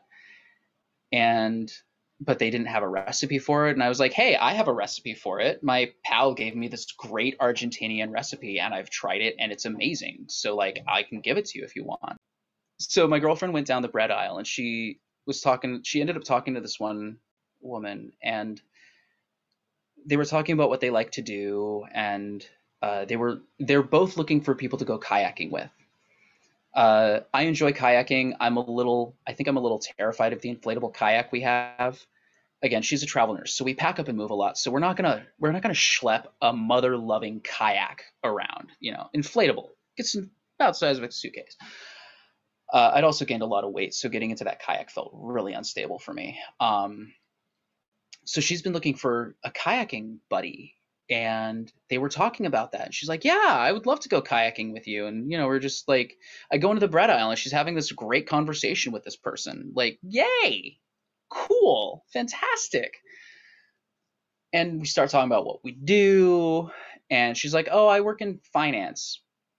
Speaker 2: But they didn't have a recipe for it. And I was like, hey, I have a recipe for it. My pal gave me this great Argentinian recipe and I've tried it and it's amazing. So like, I can give it to you if you want. So my girlfriend went down the bread aisle and she ended up talking to this one woman and they were talking about what they like to do. And they're both looking for people to go kayaking with. I enjoy kayaking. I think I'm a little terrified of the inflatable kayak we have. Again, she's a travel nurse, so we pack up and move a lot. So we're not gonna schlep a mother-loving kayak around, inflatable. It's about the size of a suitcase. I'd also gained a lot of weight, so getting into that kayak felt really unstable for me. So she's been looking for a kayaking buddy, and they were talking about that. And she's like, yeah, I would love to go kayaking with you. And, we're just like, I go into the bread aisle and she's having this great conversation with this person. Like, yay, cool, fantastic. And we start talking about what we do. And she's like, oh, I work in finance.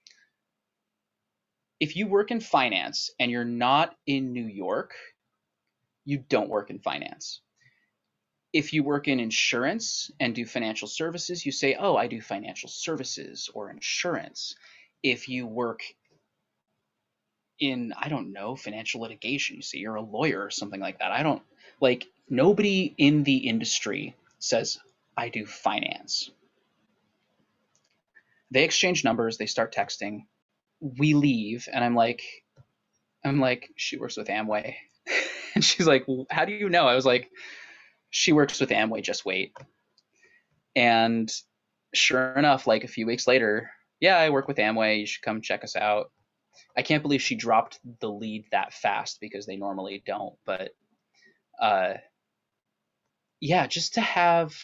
Speaker 2: If you work in finance and you're not in New York, you don't work in finance. If you work in insurance and do financial services, you say, oh, I do financial services or insurance. if you work in, I don't know, financial litigation, you say you're a lawyer or something like that. I don't, like, nobody in the industry says, I do finance. They exchange numbers, they start texting, we leave, and I'm like, she works with Amway. And she's like, well, how do you know? I was like, she works with Amway, just wait. And sure enough, like a few weeks later, yeah, I work with Amway, you should come check us out. I can't believe she dropped the lead that fast, because they normally don't. But yeah, just to have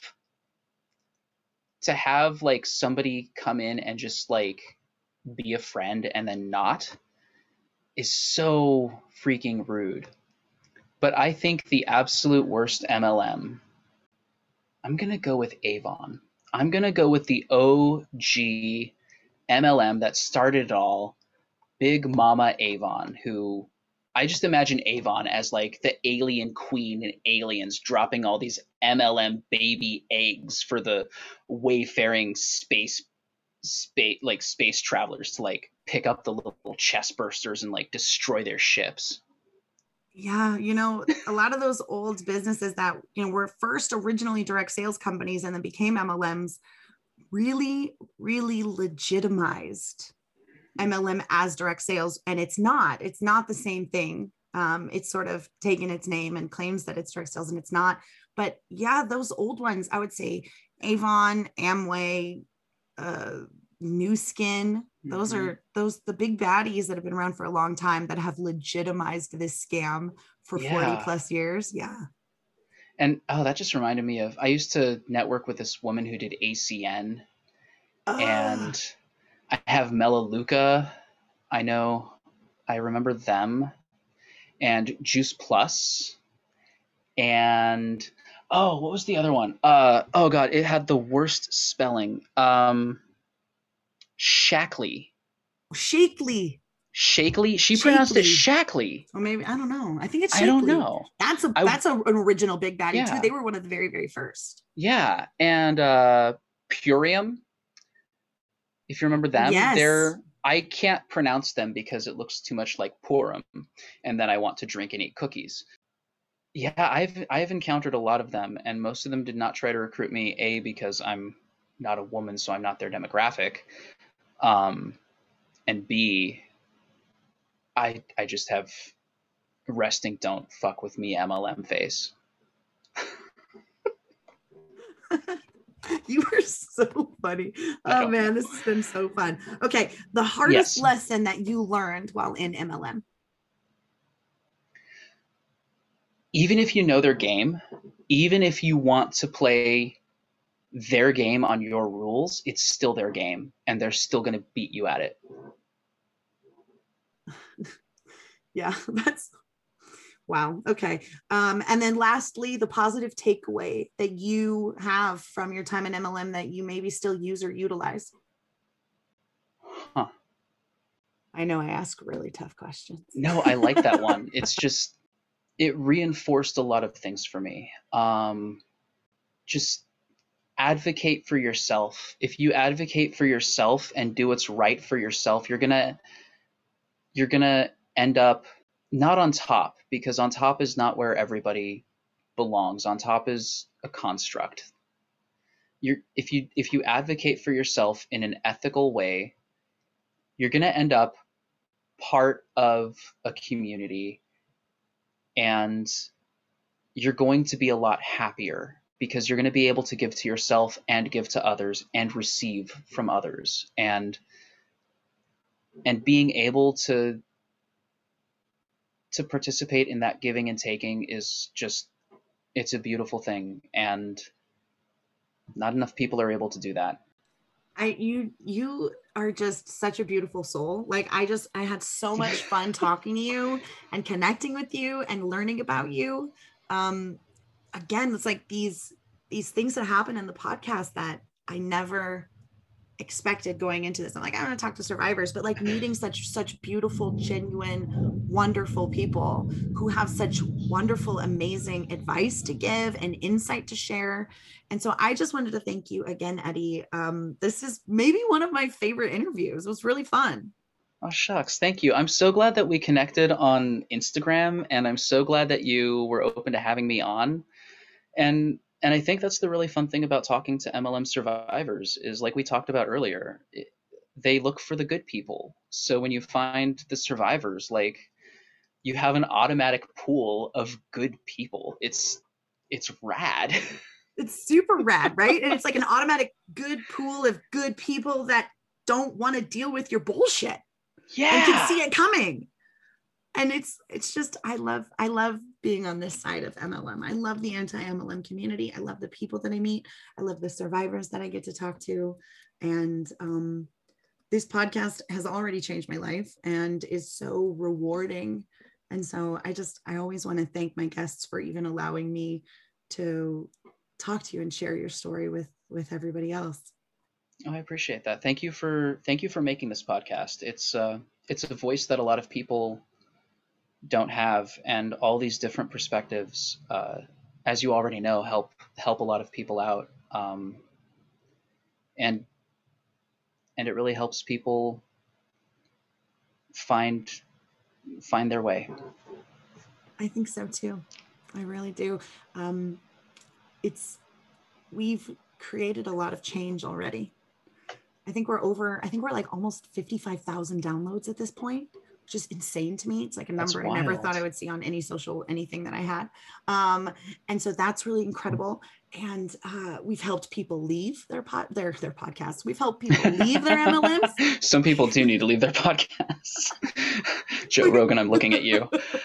Speaker 2: like somebody come in and just like be a friend and then not is so freaking rude. But I think the absolute worst MLM, I'm going to go with Avon. I'm going to go with the OG MLM that started it all, Big Mama Avon, who I just imagine Avon as like the alien queen in Aliens, dropping all these MLM baby eggs for the wayfaring space travelers to like pick up the little chest bursters and like destroy their ships.
Speaker 3: Yeah, you know, a lot of those old businesses that, you know, were first originally direct sales companies and then became MLMs really, really legitimized MLM as direct sales. And it's not the same thing. It's sort of taken its name and claims that it's direct sales, and it's not. But yeah, those old ones, I would say Avon, Amway, New Skin, those are the big baddies that have been around for a long time that have legitimized this scam for 40 plus years. Yeah.
Speaker 2: And that just reminded me of, I used to network with this woman who did ACN, and I have Melaleuca. I remember them, and Juice Plus, and what was the other one? Oh God, it had the worst spelling. Shaklee.
Speaker 3: Shakely.
Speaker 2: She pronounced it Shaklee.
Speaker 3: Or maybe, I don't know. I think it's Shakely.
Speaker 2: I don't know.
Speaker 3: That's an original big baddie too. They were one of the very, very first.
Speaker 2: Yeah. And Purium, if you remember them,
Speaker 3: yes.
Speaker 2: I can't pronounce them because it looks too much like Purim, and then I want to drink and eat cookies. Yeah, I've encountered a lot of them, and most of them did not try to recruit me, A, because I'm not a woman, so I'm not their demographic, and B, I just have resting don't fuck with me MLM face.
Speaker 3: You are so funny. Oh man, this has been so fun. Okay, the hardest lesson that you learned while in MLM.
Speaker 2: Even if you know their game, even if you want to play their game on your rules, it's still their game, and they're still going to beat you at it.
Speaker 3: Yeah, that's wow. Okay. And then lastly, the positive takeaway that you have from your time in MLM that you maybe still use or utilize.
Speaker 2: Huh.
Speaker 3: I know I ask really tough questions.
Speaker 2: No, I like that one. It's just, it reinforced a lot of things for me. Just advocate for yourself. If you advocate for yourself and do what's right for yourself, you're gonna end up not on top, because on top is not where everybody belongs. On top is a construct. If you advocate for yourself in an ethical way, you're gonna end up part of a community, and you're going to be a lot happier, because you're going to be able to give to yourself and give to others and receive from others, and being able to participate in that giving and taking is just, it's a beautiful thing, and not enough people are able to do that.
Speaker 3: You are just such a beautiful soul. Like I had so much fun talking to you and connecting with you and learning about you. Again, it's like these things that happen in the podcast that I never expected going into this. I'm like, I want to talk to survivors, but like meeting such beautiful, genuine, wonderful people who have such wonderful, amazing advice to give and insight to share. And so I just wanted to thank you again, Eddie. This is maybe one of my favorite interviews. It was really fun.
Speaker 2: Oh, shucks. Thank you. I'm so glad that we connected on Instagram, and I'm so glad that you were open to having me on. And I think that's the really fun thing about talking to MLM survivors is, like we talked about earlier, they look for the good people. So when you find the survivors, like, you have an automatic pool of good people. It's rad.
Speaker 3: It's super rad, right? And it's like an automatic good pool of good people that don't want to deal with your bullshit.
Speaker 2: Yeah.
Speaker 3: And can see it coming. And it's just, I love being on this side of MLM. I love the anti-MLM community. I love the people that I meet. I love the survivors that I get to talk to. And this podcast has already changed my life and is so rewarding. And so I always want to thank my guests for even allowing me to talk to you and share your story with everybody else.
Speaker 2: Oh, I appreciate that. Thank you for making this podcast. It's a voice that a lot of people don't have, and all these different perspectives, as you already know, help a lot of people out, and it really helps people find their way.
Speaker 3: I think so too. I really do. We've created a lot of change already. I think we're like almost 55,000 downloads at this point, which is insane to me. It's like a number I never thought I would see on anything that I had. And so that's really incredible. And we've helped people leave their podcasts. We've helped people leave their MLMs.
Speaker 2: Some people do need to leave their podcasts. Joe Rogan, I'm looking at you.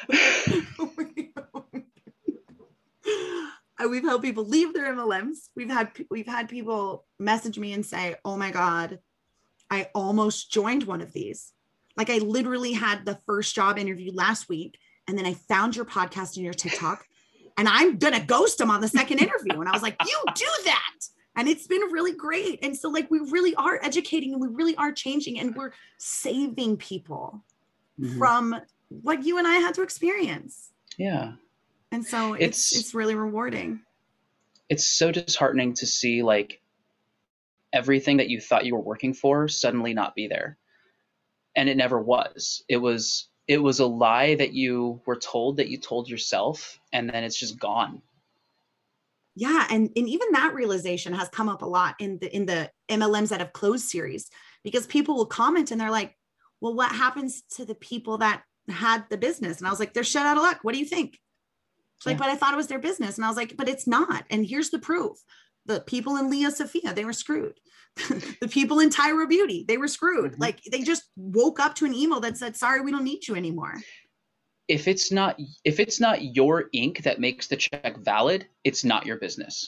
Speaker 3: We've helped people leave their MLMs. We've had people message me and say, "Oh my God, I almost joined one of these. Like, I literally had the first job interview last week, and then I found your podcast and your TikTok, and I'm gonna ghost them on the second interview." And I was like, "You do that." And it's been really great. And so, like, we really are educating, and we really are changing, and we're saving people from what you and I had to experience.
Speaker 2: Yeah.
Speaker 3: And so it's really rewarding.
Speaker 2: It's so disheartening to see, like, everything that you thought you were working for suddenly not be there. And it never was. It was a lie that you were told, that you told yourself, and then it's just gone.
Speaker 3: Yeah. And even that realization has come up a lot in the MLMs that have closed series, because people will comment and they're like, "Well, what happens to the people that had the business?" And I was like, "They're shut out of luck. What do you think?" It's like, "But I thought it was their business." And I was like, "But it's not. And here's the proof. The people in Leah Sophia, they were screwed. The people in Tyra Beauty, they were screwed. Like, they just woke up to an email that said, 'Sorry, we don't need you anymore.'"
Speaker 2: If it's not your ink that makes the check valid, it's not your business.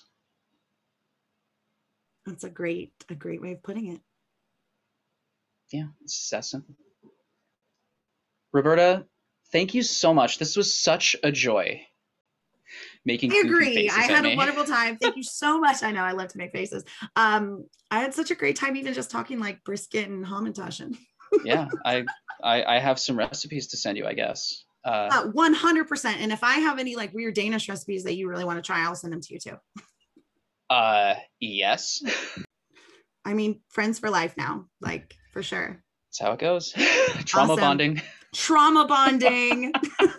Speaker 3: That's a great way of putting it.
Speaker 2: Yeah, it's that simple. Roberta, thank you so much. This was such a joy. Making
Speaker 3: I agree.
Speaker 2: faces
Speaker 3: I had
Speaker 2: at
Speaker 3: a
Speaker 2: me.
Speaker 3: wonderful time. Thank you so much. I know I love to make faces. I had such a great time, even just talking like brisket and hamantaschen.
Speaker 2: Yeah, I have some recipes to send you, I guess.
Speaker 3: 100%. And if I have any like weird Danish recipes that you really want to try, I'll send them to you too.
Speaker 2: Yes.
Speaker 3: I mean, friends for life now, like, for sure.
Speaker 2: That's how it goes. Trauma
Speaker 3: Awesome.
Speaker 2: bonding.
Speaker 3: Trauma bonding.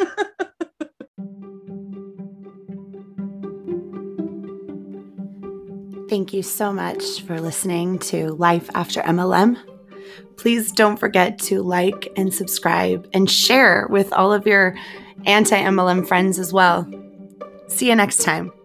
Speaker 1: Thank you so much for listening to Life After MLM. Please don't forget to like and subscribe and share with all of your anti-MLM friends as well. See you next time.